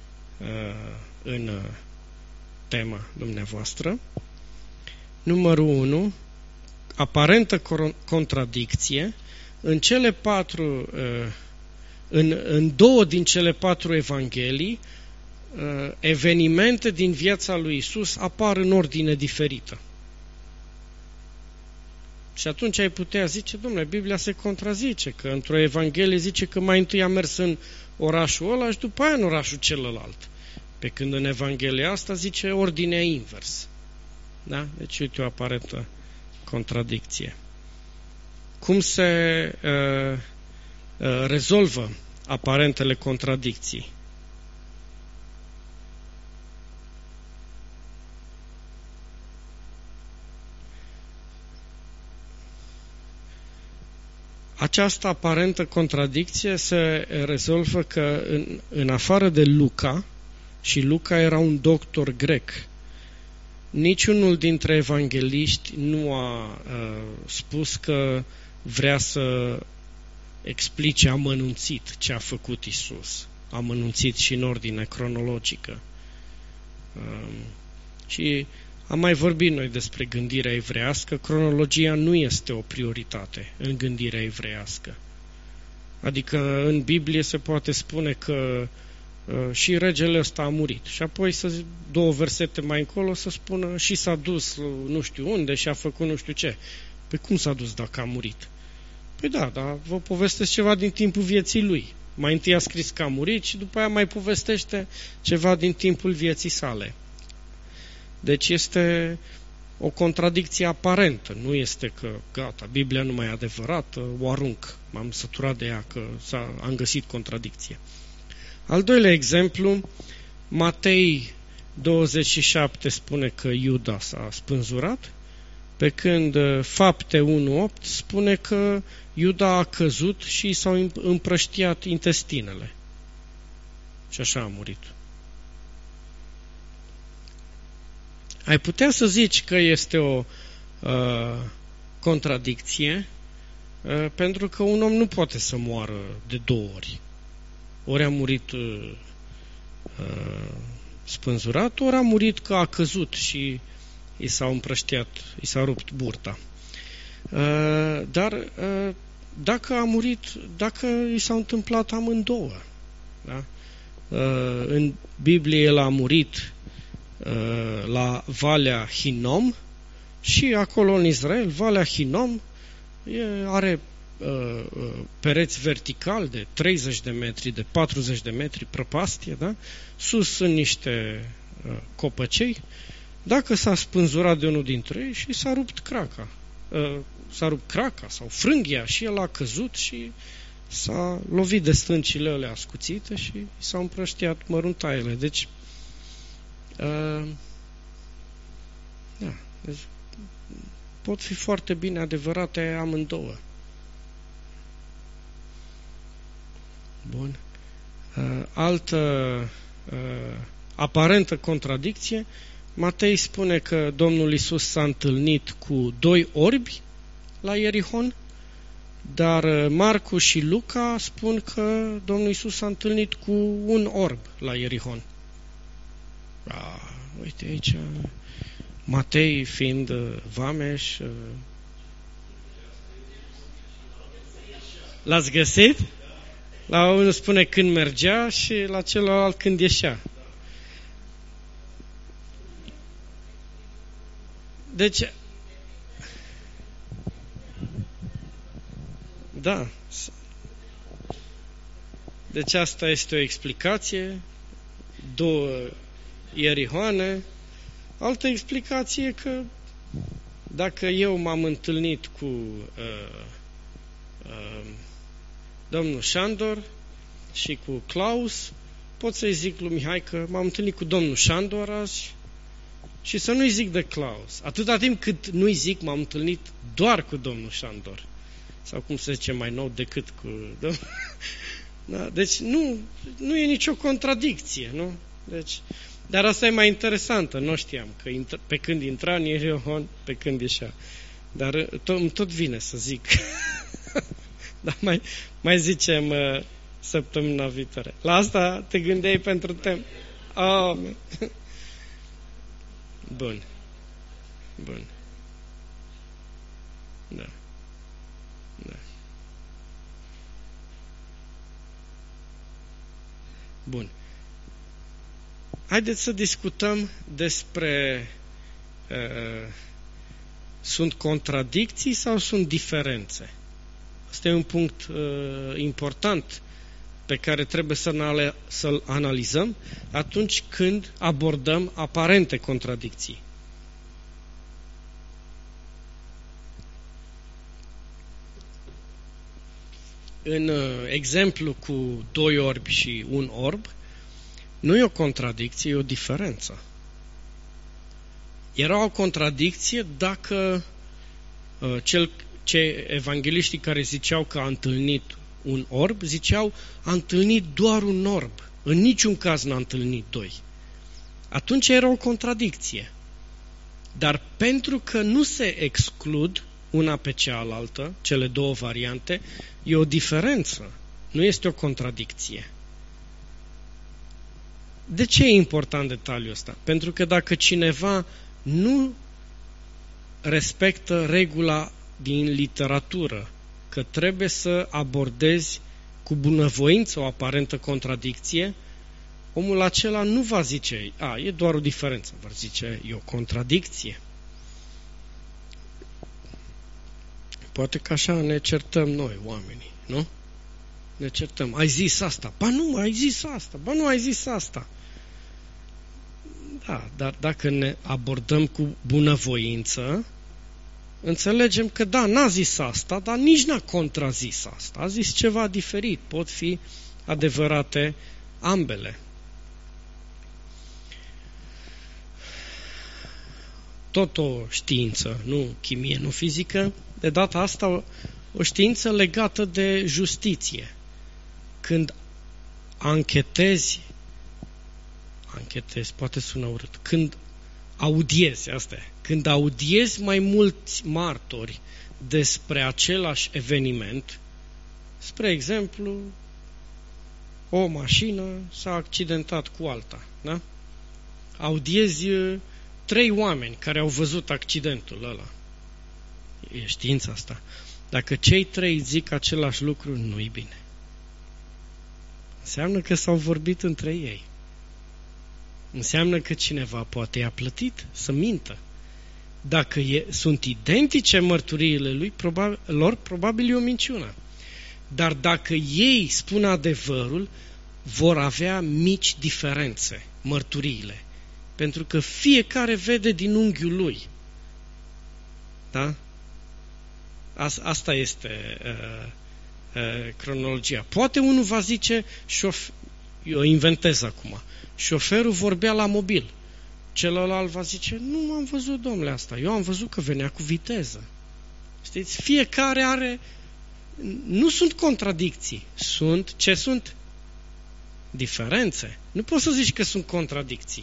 în tema dumneavoastră. Numărul 1, aparentă contradicție în cele 4 în 2 din cele 4 evanghelii, evenimente din viața lui Iisus apar în ordine diferită. Și atunci ai putea zice, domnule, Biblia se contrazice, că într-o evanghelie zice că mai întâi a mers în orașul ăla și după aia în orașul celălalt. Pe când în evanghelia asta zice ordinea invers. Da? Deci uite o aparentă contradicție. Cum se rezolvă aparentele contradicții? Această aparentă contradicție se rezolvă că în afară de Luca, și Luca era un doctor grec, niciunul dintre evangeliști nu a spus că vrea să explice amănunțit ce a făcut Iisus, amănunțit și în ordine cronologică. Și am mai vorbit noi despre gândirea evreiască. Cronologia nu este o prioritate în gândirea evreiască. Adică în Biblie se poate spune că și regele ăsta a murit. Și apoi 2 versete mai încolo să spună și s-a dus nu știu unde și a făcut nu știu ce. Păi cum s-a dus dacă a murit? Păi da, dar vă povestesc ceva din timpul vieții lui. Mai întâi a scris că a murit și după aia mai povestește ceva din timpul vieții sale. Deci este o contradicție aparentă. Nu este că, gata, Biblia nu mai e adevărată, o arunc. M-am săturat de ea, că am găsit contradicție. Al doilea exemplu, Matei 27 spune că Iuda s-a spânzurat, pe când Fapte 1:8 spune că Iuda a căzut și s-au împrăștiat intestinele. Și așa a murit. Ai putea să zici că este o contradicție, pentru că un om nu poate să moară de 2 ori. Ori a murit spânzurat, ori a murit că a căzut și i s-a împrăștiat, i s-a rupt burta. Dar dacă a murit, dacă i s-au întâmplat amândouă, da? În Biblie el a murit la Valea Hinom și acolo în Israel, Valea Hinom are pereți verticali de 30 de metri, de 40 de metri, prăpastie, da? Sus sunt niște copăcei. Dacă s-a spânzurat de unul dintre ei și s-a rupt craca, s-a rupt craca sau frânghia și el a căzut și s-a lovit de stâncile alea ascuțite și s-au împrăștiat măruntaiele. Deci, da, deci pot fi foarte bine adevărate amândouă. Bun. Altă aparentă contradicție, Matei spune că Domnul Iisus s-a întâlnit cu 2 orbi la Ierihon, dar Marcu și Luca spun că Domnul Iisus s-a întâlnit cu 1 orb la Ierihon. Uite aici, Matei fiind vameș. L-ați găsit? La unul spune când mergea și la celălalt când ieșea. Deci, da. Deci asta este o explicație. 2 ierihoane. Altă explicație că dacă eu m-am întâlnit cu domnul Șandor și cu Claus, pot să-i zic lui Mihai că m-am întâlnit cu domnul Șandor azi și să nu-i zic de Claus. Atâta timp cât nu-i zic m-am întâlnit doar cu domnul Șandor. Sau cum se zice mai nou decât cu domnul... Da, deci nu e nicio contradicție, nu? Deci, dar asta e mai interesantă, nu știam, că pe când intra în Ierihon, pe când ieșea. Dar tot vine să zic. Dar mai zicem săptămâna viitoare. La asta te gândeai pentru tem. Amen. Bun. Bun. Da. Da. Bun. Haideți să discutăm despre sunt contradicții sau sunt diferențe. Asta e un punct important pe care trebuie să-l analizăm atunci când abordăm aparente contradicții. În exemplu cu 2 orbi și 1 orb, nu e o contradicție, e o diferență. Era o contradicție dacă cei evangeliștii care ziceau că a întâlnit un orb, ziceau a întâlnit doar un orb, în niciun caz n-a întâlnit 2. Atunci era o contradicție. Dar pentru că nu se exclud una pe cealaltă, cele 2 variante, e o diferență, nu este o contradicție. De ce e important detaliul ăsta? Pentru că dacă cineva nu respectă regula din literatură, că trebuie să abordezi cu bunăvoință o aparentă contradicție, omul acela nu va zice, e doar o diferență, va zice, e o contradicție. Poate că așa ne certăm noi, oamenii, nu? Ne certăm, ai zis asta, ba nu, ai zis asta, ba nu, ai zis asta. Da, dar dacă ne abordăm cu bunăvoință, înțelegem că da, n-a zis asta, dar nici n-a contrazis asta. A zis ceva diferit. Pot fi adevărate ambele. Tot o știință, nu chimie, nu fizică, de data asta o știință legată de justiție. Când anchetezi, poate sună urât, când audiezi mai mulți martori despre același eveniment, spre exemplu, o mașină s-a accidentat cu alta, da? Audiezi 3 oameni care au văzut accidentul ăla. E știința asta. Dacă cei 3 zic același lucru, nu-i bine. Înseamnă că s-au vorbit între ei. Înseamnă că cineva poate i-a plătit să mintă. Dacă sunt identice mărturiile lor, probabil e o minciună. Dar dacă ei spun adevărul, vor avea mici diferențe, mărturiile. Pentru că fiecare vede din unghiul lui. Da? Asta este cronologia. Poate unul va zice, eu inventez acum, șoferul vorbea la mobil. Celălalt va zice, nu am văzut, domnule, asta. Eu am văzut că venea cu viteză. Știți? Fiecare are... Nu sunt contradicții. Ce sunt? Diferențe. Nu poți să zici că sunt contradicții.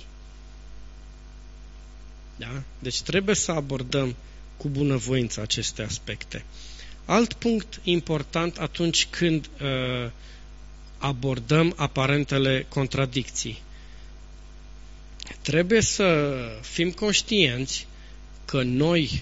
Da? Deci trebuie să abordăm cu bunăvoință aceste aspecte. Alt punct important atunci când abordăm aparentele contradicții. Trebuie să fim conștienți că noi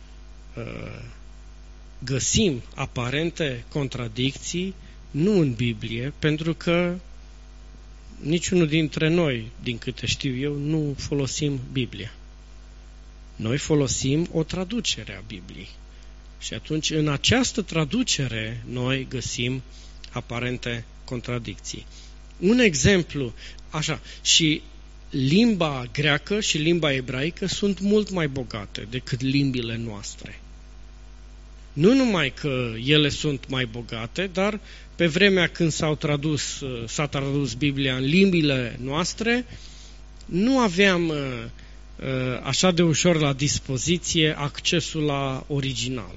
găsim aparente contradicții nu în Biblie, pentru că niciunul dintre noi, din câte știu eu, nu folosim Biblia. Noi folosim o traducere a Bibliei. Și atunci, în această traducere, noi găsim aparente contradicții. Un exemplu, așa, și limba greacă și limba ebraică sunt mult mai bogate decât limbile noastre. Nu numai că ele sunt mai bogate, dar pe vremea când s-a tradus Biblia în limbile noastre, nu aveam așa de ușor la dispoziție accesul la original.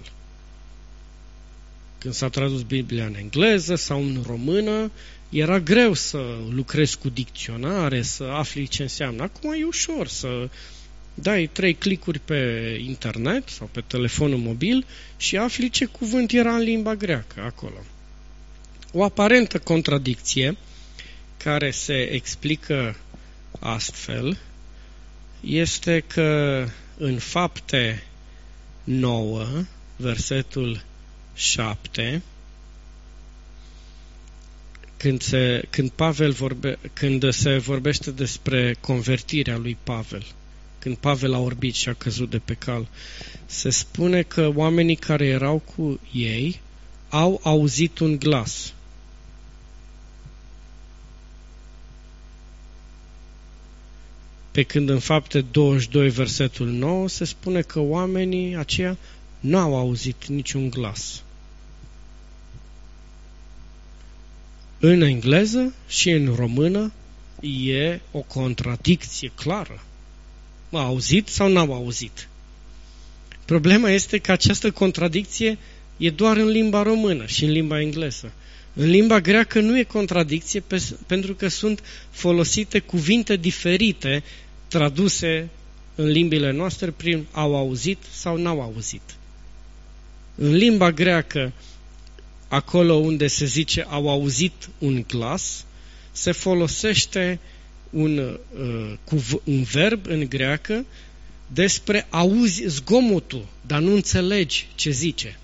Când s-a tradus Biblia în engleză sau în română, era greu să lucrezi cu dicționare, să afli ce înseamnă. Acum e ușor să dai 3 clicuri pe internet sau pe telefonul mobil și afli ce cuvânt era în limba greacă acolo. O aparentă contradicție care se explică astfel este că în Fapte 9, versetul 7, când se vorbește despre convertirea lui Pavel, când Pavel a orbit și a căzut de pe cal, se spune că oamenii care erau cu ei au auzit un glas. Pe când în Fapte 22, versetul 9, se spune că oamenii aceia nu au auzit niciun glas. În engleză și în română e o contradicție clară. Au auzit sau n-au auzit? Problema este că această contradicție e doar în limba română și în limba engleză. În limba greacă nu e contradicție pentru că sunt folosite cuvinte diferite traduse în limbile noastre prin au auzit sau n-au auzit. În limba greacă, acolo unde se zice au auzit un glas, se folosește un verb în greacă despre auzi zgomotul, dar nu înțelegi ce zice.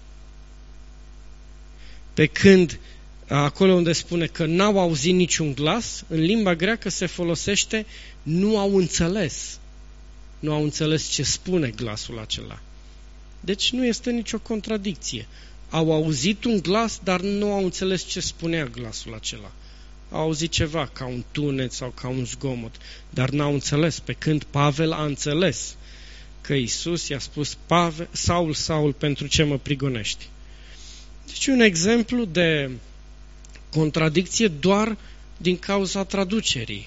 Pe când acolo unde spune că n-au auzit niciun glas, în limba greacă se folosește nu au înțeles. Nu au înțeles ce spune glasul acela. Deci nu este nicio contradicție. Au auzit un glas, dar nu au înțeles ce spunea glasul acela. Au auzit ceva, ca un tunet sau ca un zgomot, dar n-au înțeles, pe când Pavel a înțeles că Iisus i-a spus, Saul, Saul, pentru ce mă prigonești? Deci un exemplu de contradicție doar din cauza traducerii.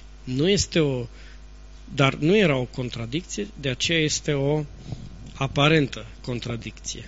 Dar nu era o contradicție, de aceea este o aparentă contradicție.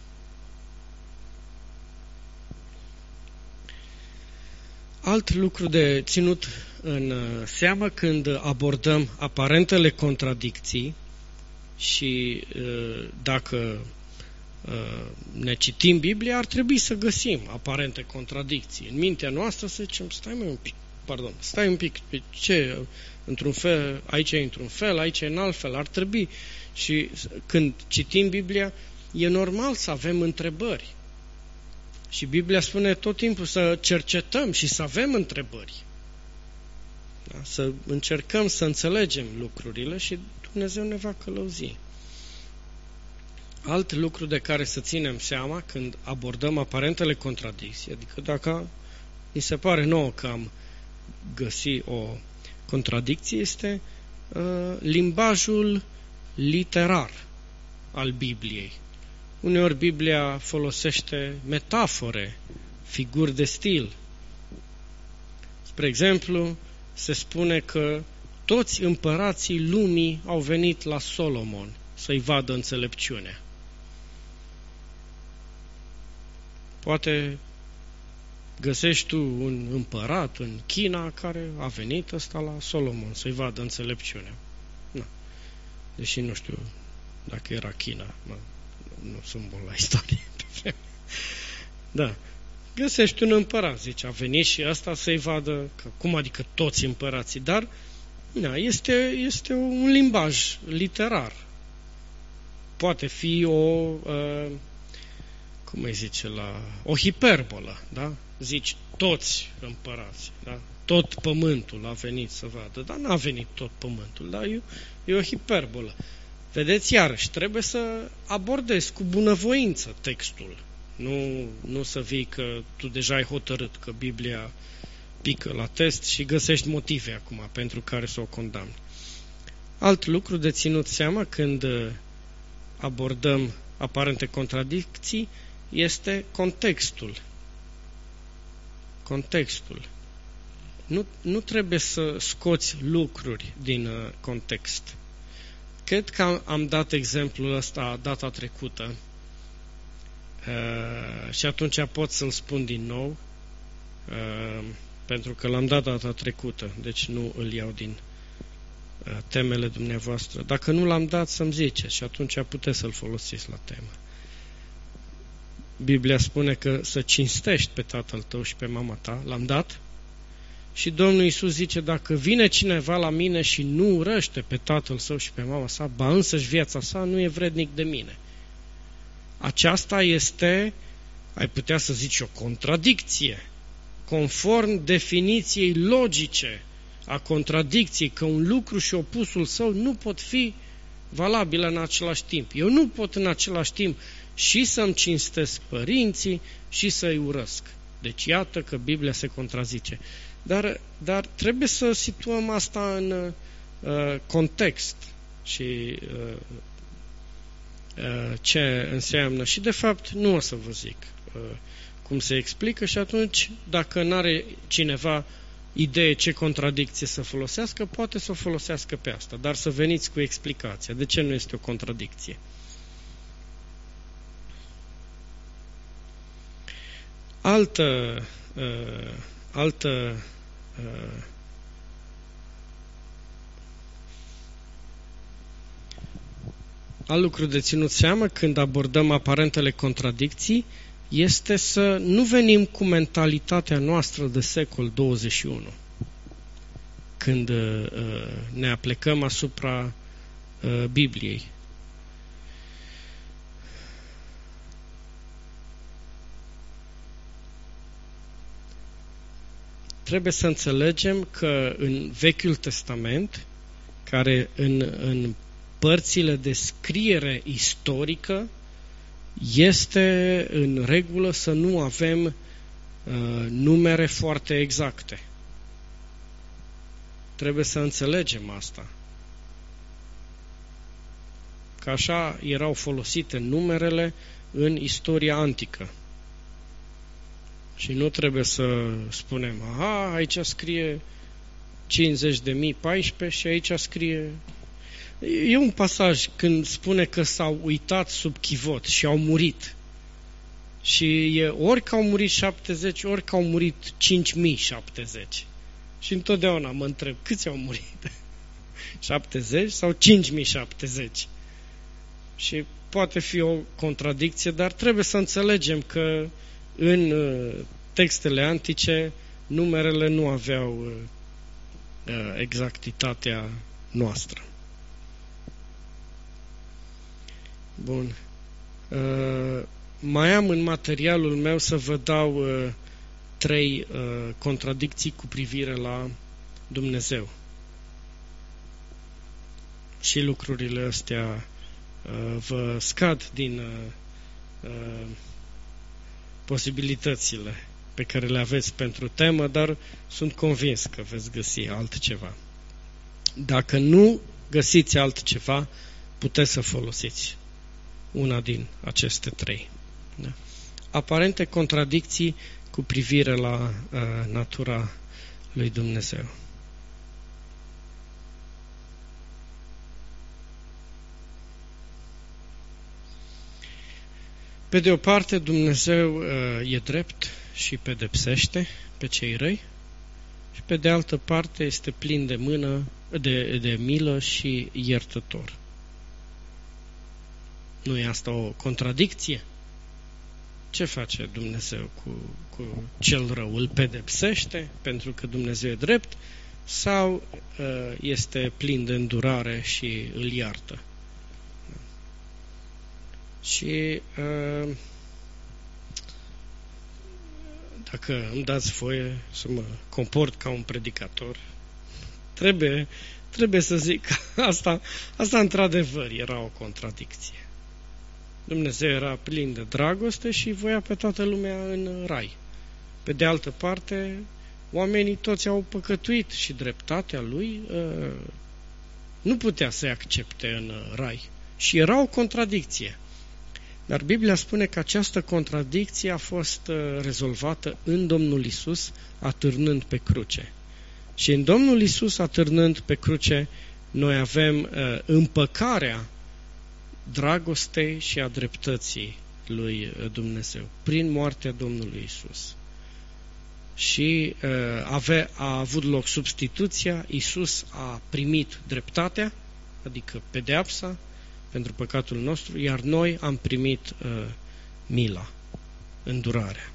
Alt lucru de ținut în seamă când abordăm aparentele contradicții și dacă ne citim Biblia, ar trebui să găsim aparente contradicții. În mintea noastră să zicem, stai un pic, ce, într-un fel, aici e într-un fel, aici e în alt fel, ar trebui. Și când citim Biblia, e normal să avem întrebări. Și Biblia spune tot timpul să cercetăm și să avem întrebări. Da? Să încercăm să înțelegem lucrurile și Dumnezeu ne va călăuzi. Alt lucru de care să ținem seama când abordăm aparentele contradicții, adică dacă mi se pare nouă că am găsit o contradicție, este limbajul literar al Bibliei. Uneori Biblia folosește metafore figuri de stil. Spre exemplu, se spune că toți împărații lumii au venit la Solomon să-i vadă înțelepciunea. Poate găsești tu un împărat în China care a venit ăsta la Solomon să-i vadă înțelepciunea. Na. Deși nu știu dacă era China. Nu sunt bun la istorie. Da. Găsești un împărat, zice, a venit și ăsta să-i vadă, că, cum adică toți împărații, dar na, este un limbaj literar. Poate fi cum îi zice, o hiperbolă, da? Zici toți împărații, da? Tot pământul a venit să vadă, dar n-a venit tot pământul, da? E o hiperbolă. Vedeți, iarăși, trebuie să abordezi cu bunăvoință textul. Nu să vii că tu deja ai hotărât că Biblia pică la test și găsești motive acum pentru care să o condamni. Alt lucru de ținut seama când abordăm aparente contradicții este contextul. Contextul. Nu trebuie să scoți lucruri din context. Cred că am dat exemplul ăsta data trecută și atunci pot să-l spun din nou pentru că l-am dat data trecută, deci nu îl iau din temele dumneavoastră. Dacă nu l-am dat, să-mi ziceți și atunci puteți să-l folosiți la temă. Biblia spune că să cinstești pe tatăl tău și pe mama ta, l-am dat, și Domnul Iisus zice, dacă vine cineva la mine și nu urăște pe tatăl său și pe mama sa, ba însăși viața sa, nu e vrednic de mine. Aceasta este, ai putea să zici, o contradicție, conform definiției logice a contradicției, că un lucru și opusul său nu pot fi valabile în același timp. Eu nu pot în același timp și să-mi cinstesc părinții și să-i urăsc. Deci iată că Biblia se contrazice. Dar trebuie să situăm asta în context și ce înseamnă. Și de fapt nu o să vă zic cum se explică și atunci dacă n-are cineva idee ce contradicție să folosească, poate să o folosească pe asta, dar să veniți cu explicația. De ce nu este o contradicție? Alt lucru de ținut seama când abordăm aparentele contradicții este să nu venim cu mentalitatea noastră de secol 21 când ne aplecăm asupra Bibliei. Trebuie să înțelegem că în Vechiul Testament, care în părțile de scriere istorică, este în regulă să nu avem numere foarte exacte. Trebuie să înțelegem asta. Că așa erau folosite numerele în istoria antică. Și nu trebuie să spunem, aha, aici scrie 50.014 și aici scrie... E un pasaj când spune că s-au uitat sub chivot și au murit. Și e ori că au murit 70, ori că au murit 5.070. Și întotdeauna mă întreb, câți au murit? 70 sau 5.070? Și poate fi o contradicție, dar trebuie să înțelegem că în textele antice numerele nu aveau exactitatea noastră. Bun. Mai am în materialul meu să vă dau 3 contradicții cu privire la Dumnezeu. Și lucrurile astea vă scad din posibilitățile pe care le aveți pentru temă, dar sunt convins că veți găsi altceva. Dacă nu găsiți altceva, puteți să folosiți una din aceste 3. Da? Aparente contradicții cu privire la natura lui Dumnezeu. Pe de o parte, Dumnezeu e drept și pedepsește pe cei răi, și pe de altă parte este plin de milă și iertător. Nu e asta o contradicție? Ce face Dumnezeu cu cel rău? Îl pedepsește pentru că Dumnezeu e drept sau este plin de îndurare și îl iartă? Și dacă îmi dați voie să mă comport ca un predicator, trebuie să zic că asta într-adevăr era o contradicție. Dumnezeu era plin de dragoste și voia pe toată lumea în rai. Pe de altă parte, oamenii toți au păcătuit și dreptatea lui nu putea să-i accepte în rai. Și era o contradicție. Dar Biblia spune că această contradicție a fost rezolvată în Domnul Isus atârnând pe cruce. Și în Domnul Isus atârnând pe cruce, noi avem împăcarea dragostei și a dreptății lui Dumnezeu, prin moartea Domnului Isus. Și a avut loc substituția, Isus a primit dreptatea, adică pedeapsa, pentru păcatul nostru, iar noi am primit mila, îndurarea.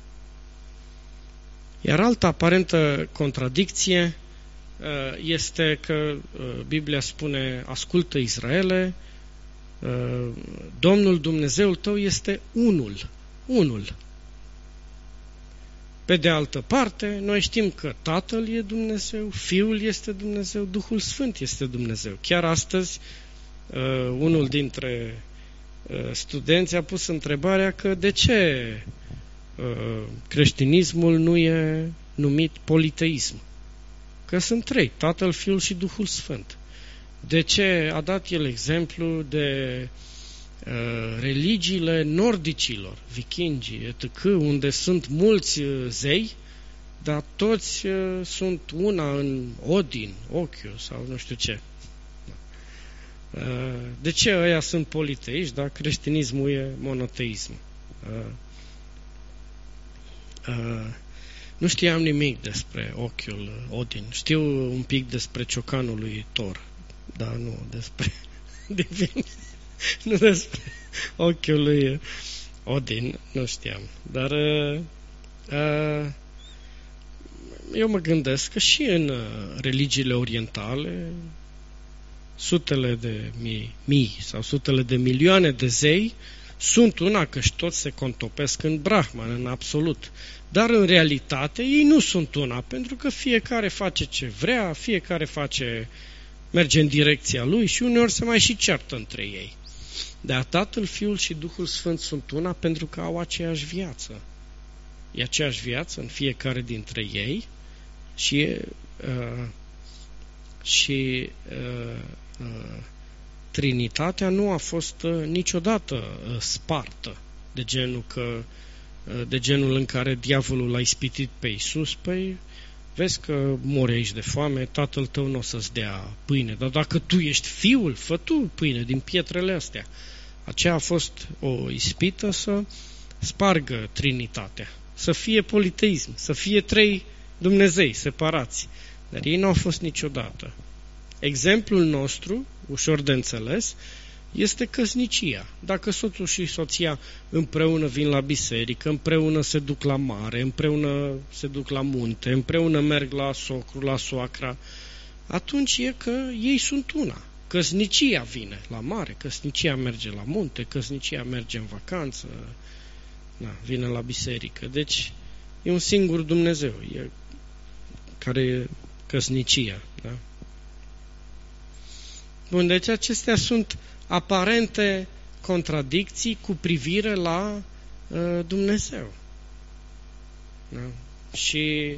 Iar alta aparentă contradicție este că Biblia spune: ascultă, Israele, Domnul Dumnezeul tău este unul. Pe de altă parte, noi știm că Tatăl e Dumnezeu, Fiul este Dumnezeu, Duhul Sfânt este Dumnezeu. Chiar astăzi, unul dintre studenți a pus întrebarea că de ce creștinismul nu e numit politeism? Că sunt trei, Tatăl, Fiul și Duhul Sfânt. De ce a dat el exemplu de religiile nordicilor, vikingii, etc., unde sunt mulți zei, dar toți sunt una în Odin, Ochiu sau nu știu ce. De ce ăia sunt politeiști, dar creștinismul e monoteism? Nu știam nimic despre ochiul Odin. Știu un pic despre ciocanul lui Thor, dar nu despre nu despre ochiul lui Odin, nu știam. Dar eu mă gândesc că și în religiile orientale sutele de mii sau sutele de milioane de zei sunt una, că-și toți se contopesc în Brahman, în absolut. Dar în realitate ei nu sunt una, pentru că fiecare face ce vrea, fiecare merge în direcția lui și uneori se mai și ceartă între ei. Dar Tatăl, Fiul și Duhul Sfânt sunt una pentru că au aceeași viață. E aceeași viață în fiecare dintre ei și Trinitatea nu a fost niciodată spartă de genul în care diavolul l-a ispitit pe Iisus. Păi vezi că mori aici de foame, tatăl tău nu o să-ți dea pâine, dar dacă tu ești fiul, fă tu pâine din pietrele astea. Aceea a fost o ispită să spargă Trinitatea, să fie politeism, să fie trei Dumnezei separați, dar ei nu au fost niciodată. Exemplul nostru, ușor de înțeles, este căsnicia. Dacă soțul și soția împreună vin la biserică, împreună se duc la mare, împreună se duc la munte, împreună merg la socru, la soacra, atunci e că ei sunt una. Căsnicia vine la mare, căsnicia merge la munte, căsnicia merge în vacanță, vine la biserică. Deci e un singur Dumnezeu care e căsnicia. Da? Bun, deci acestea sunt aparente contradicții cu privire la Dumnezeu. Da? Și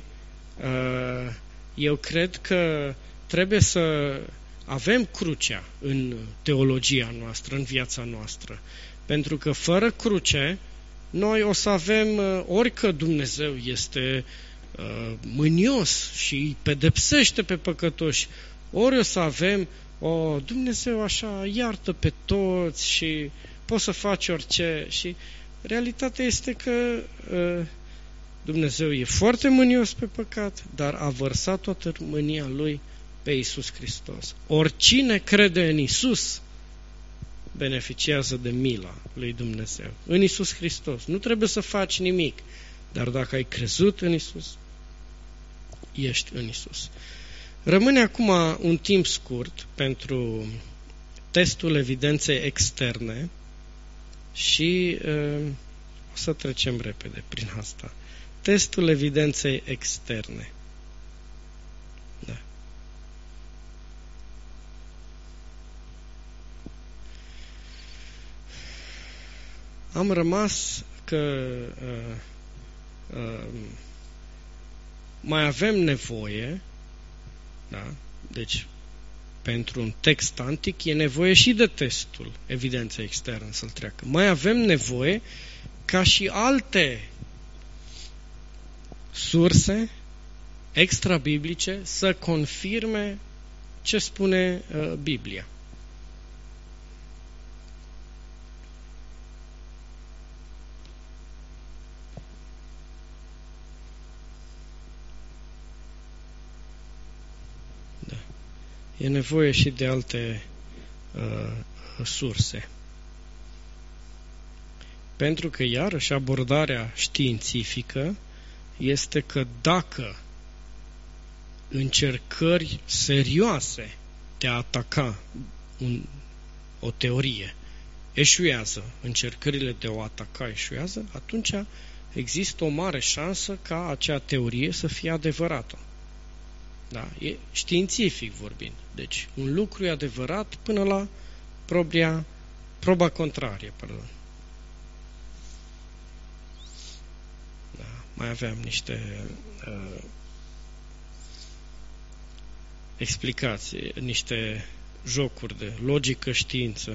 eu cred că trebuie să avem crucea în teologia noastră, în viața noastră. Pentru că fără cruce noi o să avem, ori că Dumnezeu este mânios și îi pedepsește pe păcătoși, ori o să avem, Dumnezeu așa iartă pe toți și poți să faci orice. Și realitatea este că Dumnezeu e foarte mânios pe păcat, dar a vărsat toată mânia Lui pe Iisus Hristos. Oricine crede în Iisus beneficiază de mila lui Dumnezeu. În Iisus Hristos. Nu trebuie să faci nimic, dar dacă ai crezut în Iisus, ești în Iisus. Rămâne acum un timp scurt pentru testul evidenței externe și o să trecem repede prin asta. Testul evidenței externe. Da. Am rămas că mai avem nevoie, da? Deci pentru un text antic e nevoie și de testul evidenței externe să-l treacă. Mai avem nevoie ca și alte surse extrabiblice să confirme ce spune Biblia. Da. E nevoie și de alte surse. Pentru că, iarăși, abordarea științifică este că dacă încercări serioase de a ataca o teorie eșuează, încercările de a o ataca eșuează, atunci există o mare șansă ca acea teorie să fie adevărată. Da? E științific vorbind. Deci, un lucru e adevărat până la proba contrarie. Pardon. Da, mai aveam niște explicații, niște jocuri de logică știință.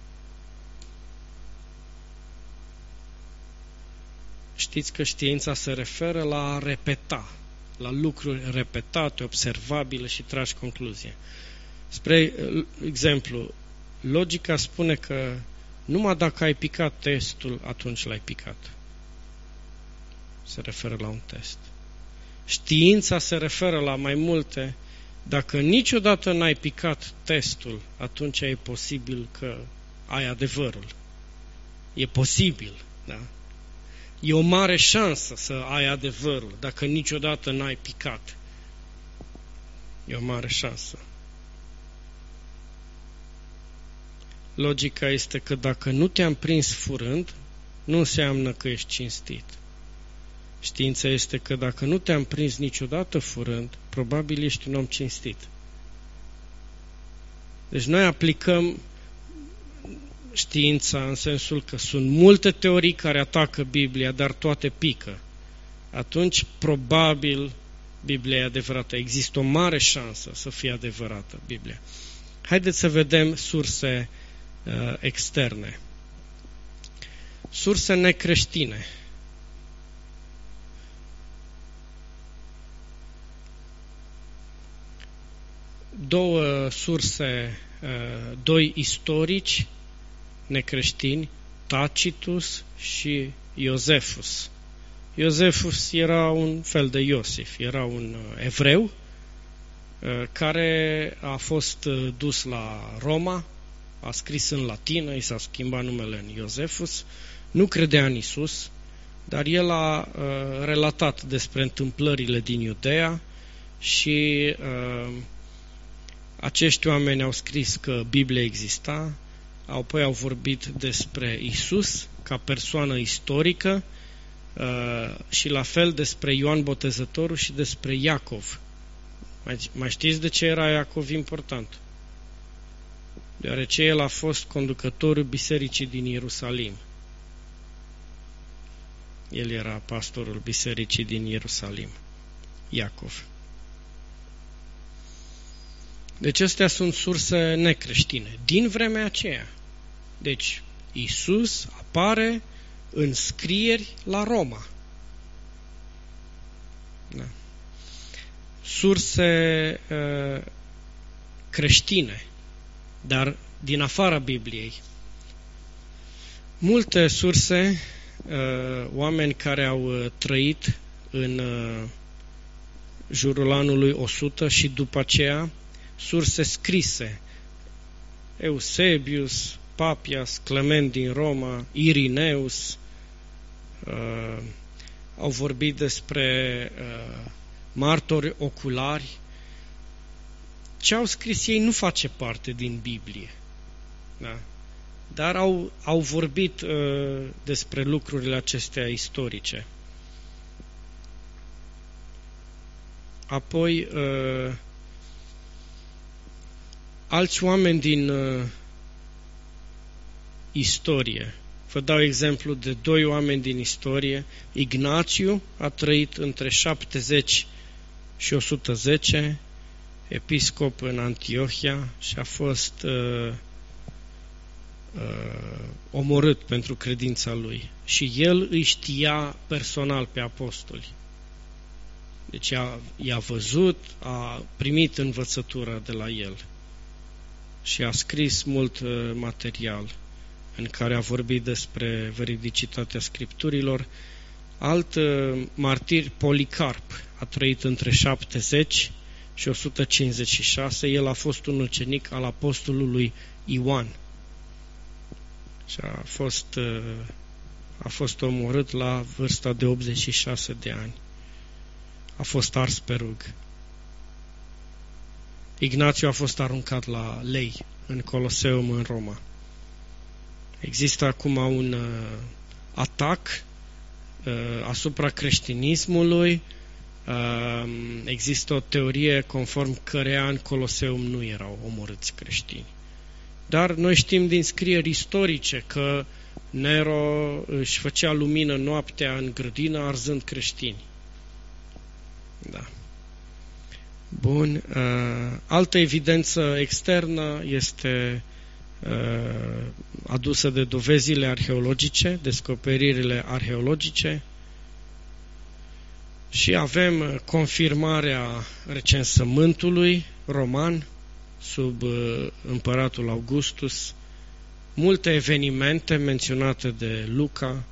Știți că știința se referă la a repeta, la lucruri repetate, observabile și tragi concluzie. Spre exemplu, logica spune că numai dacă ai picat testul, atunci l-ai picat. Se referă la un test. Știința se referă la mai multe. Dacă niciodată n-ai picat testul, atunci e posibil că ai adevărul. E posibil, da? E o mare șansă să ai adevărul, dacă niciodată n-ai picat. E o mare șansă. Logica este că dacă nu te-am prins furând, nu înseamnă că ești cinstit. Știința este că dacă nu te-am prins niciodată furând, probabil ești un om cinstit. Deci noi aplicăm știința în sensul că sunt multe teorii care atacă Biblia, dar toate pică. Atunci, probabil, Biblia e adevărată. Există o mare șansă să fie adevărată Biblia. Haideți să vedem surse externe. Surse necreștine. Două surse, doi istorici necreștini, Tacitus și Iosefus. Iosefus era un fel de Iosif, era un evreu care a fost dus la Roma, a scris în latină, i s-a schimbat numele în Iosefus, nu credea în Iisus, dar el a relatat despre întâmplările din Iudeea și acești oameni au scris că Biblia exista, apoi au vorbit despre Iisus ca persoană istorică și la fel despre Ioan Botezătorul și despre Iacov. Mai știți de ce era Iacov important? Deoarece el a fost conducătorul bisericii din Ierusalim. El era pastorul bisericii din Ierusalim. Iacov. Deci astea sunt surse necreștine din vremea aceea. Deci Iisus apare în scrieri la Roma. Da. Surse creștine, dar din afara Bibliei. Multe surse, oameni care au trăit în jurul anului 100 și după aceea, surse scrise, Eusebius, Papias, Clement din Roma, Irineus, au vorbit despre martori oculari. Ce au scris ei nu face parte din Biblie. Da? Dar au vorbit despre lucrurile acestea istorice. Apoi, alți oameni din istorie. Vă dau exemplu de 2 oameni din istorie. Ignațiu a trăit între 70 și 110, episcop în Antiohia, și a fost omorât pentru credința lui. Și el îi știa personal pe apostoli. Deci i-a văzut, a primit învățătura de la el și a scris mult material în care a vorbit despre veridicitatea Scripturilor. Alt martir, Policarp, a trăit între 70 și 156. El a fost un ucenic al apostolului Ioan și a fost omorât la vârsta de 86 de ani. A fost ars pe rug. Ignațiu a fost aruncat la lei în Coloseum în Roma. Există acum un atac asupra creștinismului. Există o teorie conform căreia în Coloseum nu erau omorâți creștini. Dar noi știm din scrieri istorice că Nero își făcea lumină noaptea în grădină arzând creștini. Da. Bun. Altă evidență externă este adusă de dovezile arheologice, descoperirile arheologice, și avem confirmarea recensământului roman sub împăratul Augustus, multe evenimente menționate de Luca.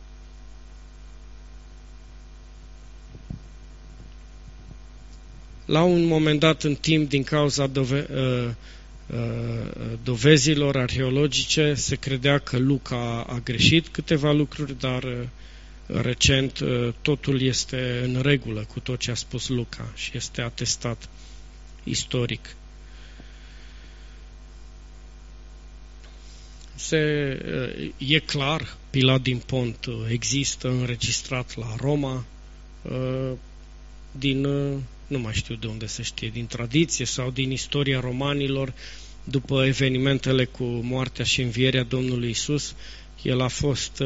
La un moment dat în timp, din cauza dovezilor arheologice, se credea că Luca a greșit câteva lucruri, dar recent totul este în regulă cu tot ce a spus Luca și este atestat istoric. E clar, Pilat din Pont există înregistrat la Roma, nu mai știu de unde se știe, din tradiție sau din istoria romanilor. După evenimentele cu moartea și învierea Domnului Isus, el a fost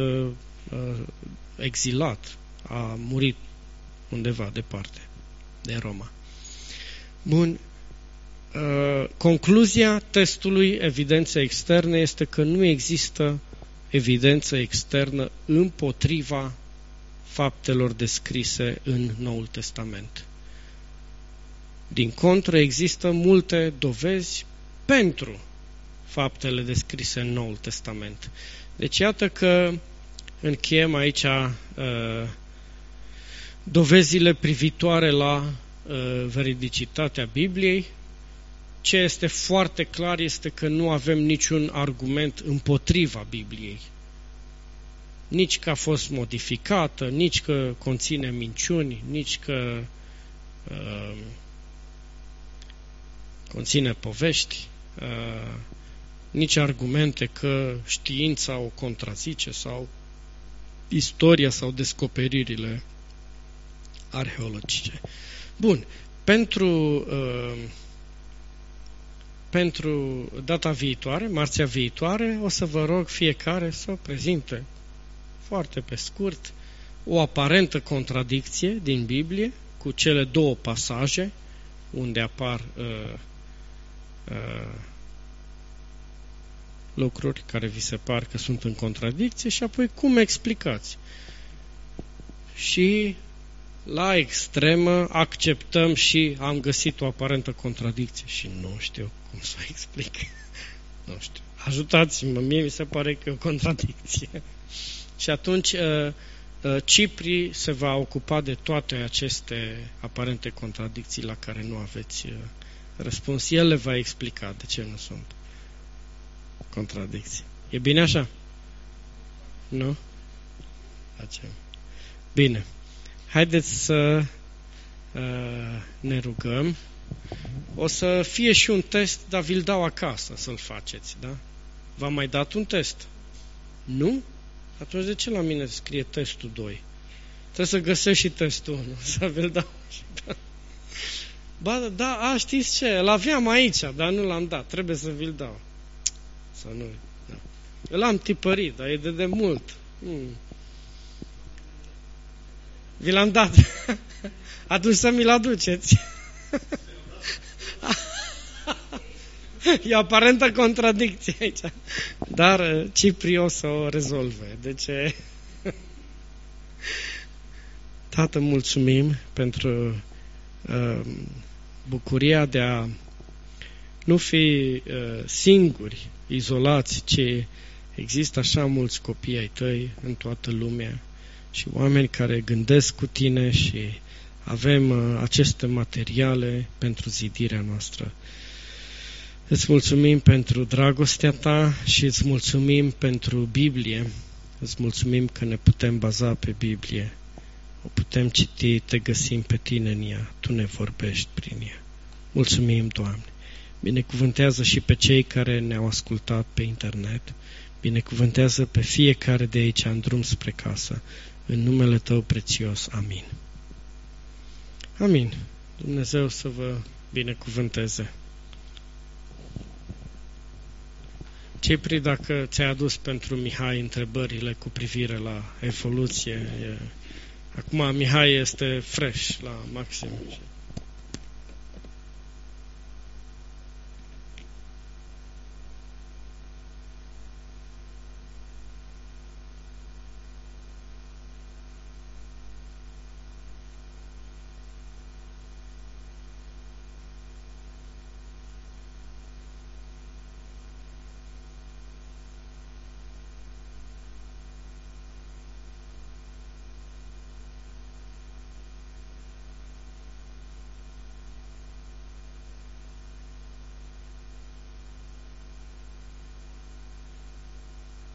exilat, a murit undeva departe de Roma. Bun. Concluzia testului evidențe externe este că nu există evidență externă împotriva faptelor descrise în Noul Testament. Din contră, există multe dovezi pentru faptele descrise în Noul Testament. Deci iată că încheiem aici dovezile privitoare la veridicitatea Bibliei. Ce este foarte clar este că nu avem niciun argument împotriva Bibliei. Nici că a fost modificată, nici că conține minciuni, nici că conține povești, nici argumente că știința o contrazice sau istoria sau descoperirile arheologice. Bun, pentru data viitoare, marțea viitoare, o să vă rog fiecare să prezinte foarte pe scurt o aparentă contradicție din Biblie cu cele 2 pasaje unde apar lucruri care vi se par că sunt în contradicție și apoi cum explicați. Și la extremă acceptăm și am găsit o aparentă contradicție și nu știu cum să o explic. Nu știu. Ajutați-mă, mie mi se pare că e o contradicție. Și atunci Cipri se va ocupa de toate aceste aparente contradicții la care nu aveți răspuns. El le va explica de ce nu sunt contradicții. E bine așa? Nu? Facem. Bine. Haideți să ne rugăm. O să fie și un test, dar vi-l dau acasă să-l faceți, da? V-am mai dat un test? Nu? Atunci de ce la mine scrie testul 2? Trebuie să găsesc și testul 1, să vi-l dau. Ba, da, știți ce? L-aveam aici, dar nu l-am dat. Trebuie să vi-l dau. Să nu... Da. L-am tipărit, dar e de demult. Vi l-am dat. Atunci să mi-l aduceți. E o aparentă contradicție aici. Dar Cipri o să o rezolve. Deci, Tată, mulțumim pentru bucuria de a nu fi singuri, izolați, ci există așa mulți copii ai tăi în toată lumea și oameni care gândesc cu tine și avem aceste materiale pentru zidirea noastră. Îți mulțumim pentru dragostea ta și îți mulțumim pentru Biblie. Îți mulțumim că ne putem baza pe Biblie. O putem citi, te găsim pe tine în ea. Tu ne vorbești prin ea. Mulțumim, Doamne. Binecuvântează și pe cei care ne-au ascultat pe internet. Binecuvântează pe fiecare de aici în drum spre casă. În numele Tău prețios. Amin. Amin. Dumnezeu să vă binecuvânteze. Cipri, dacă ți-ai adus pentru Mihai întrebările cu privire la evoluție, acum Mihai este fresh la maxim.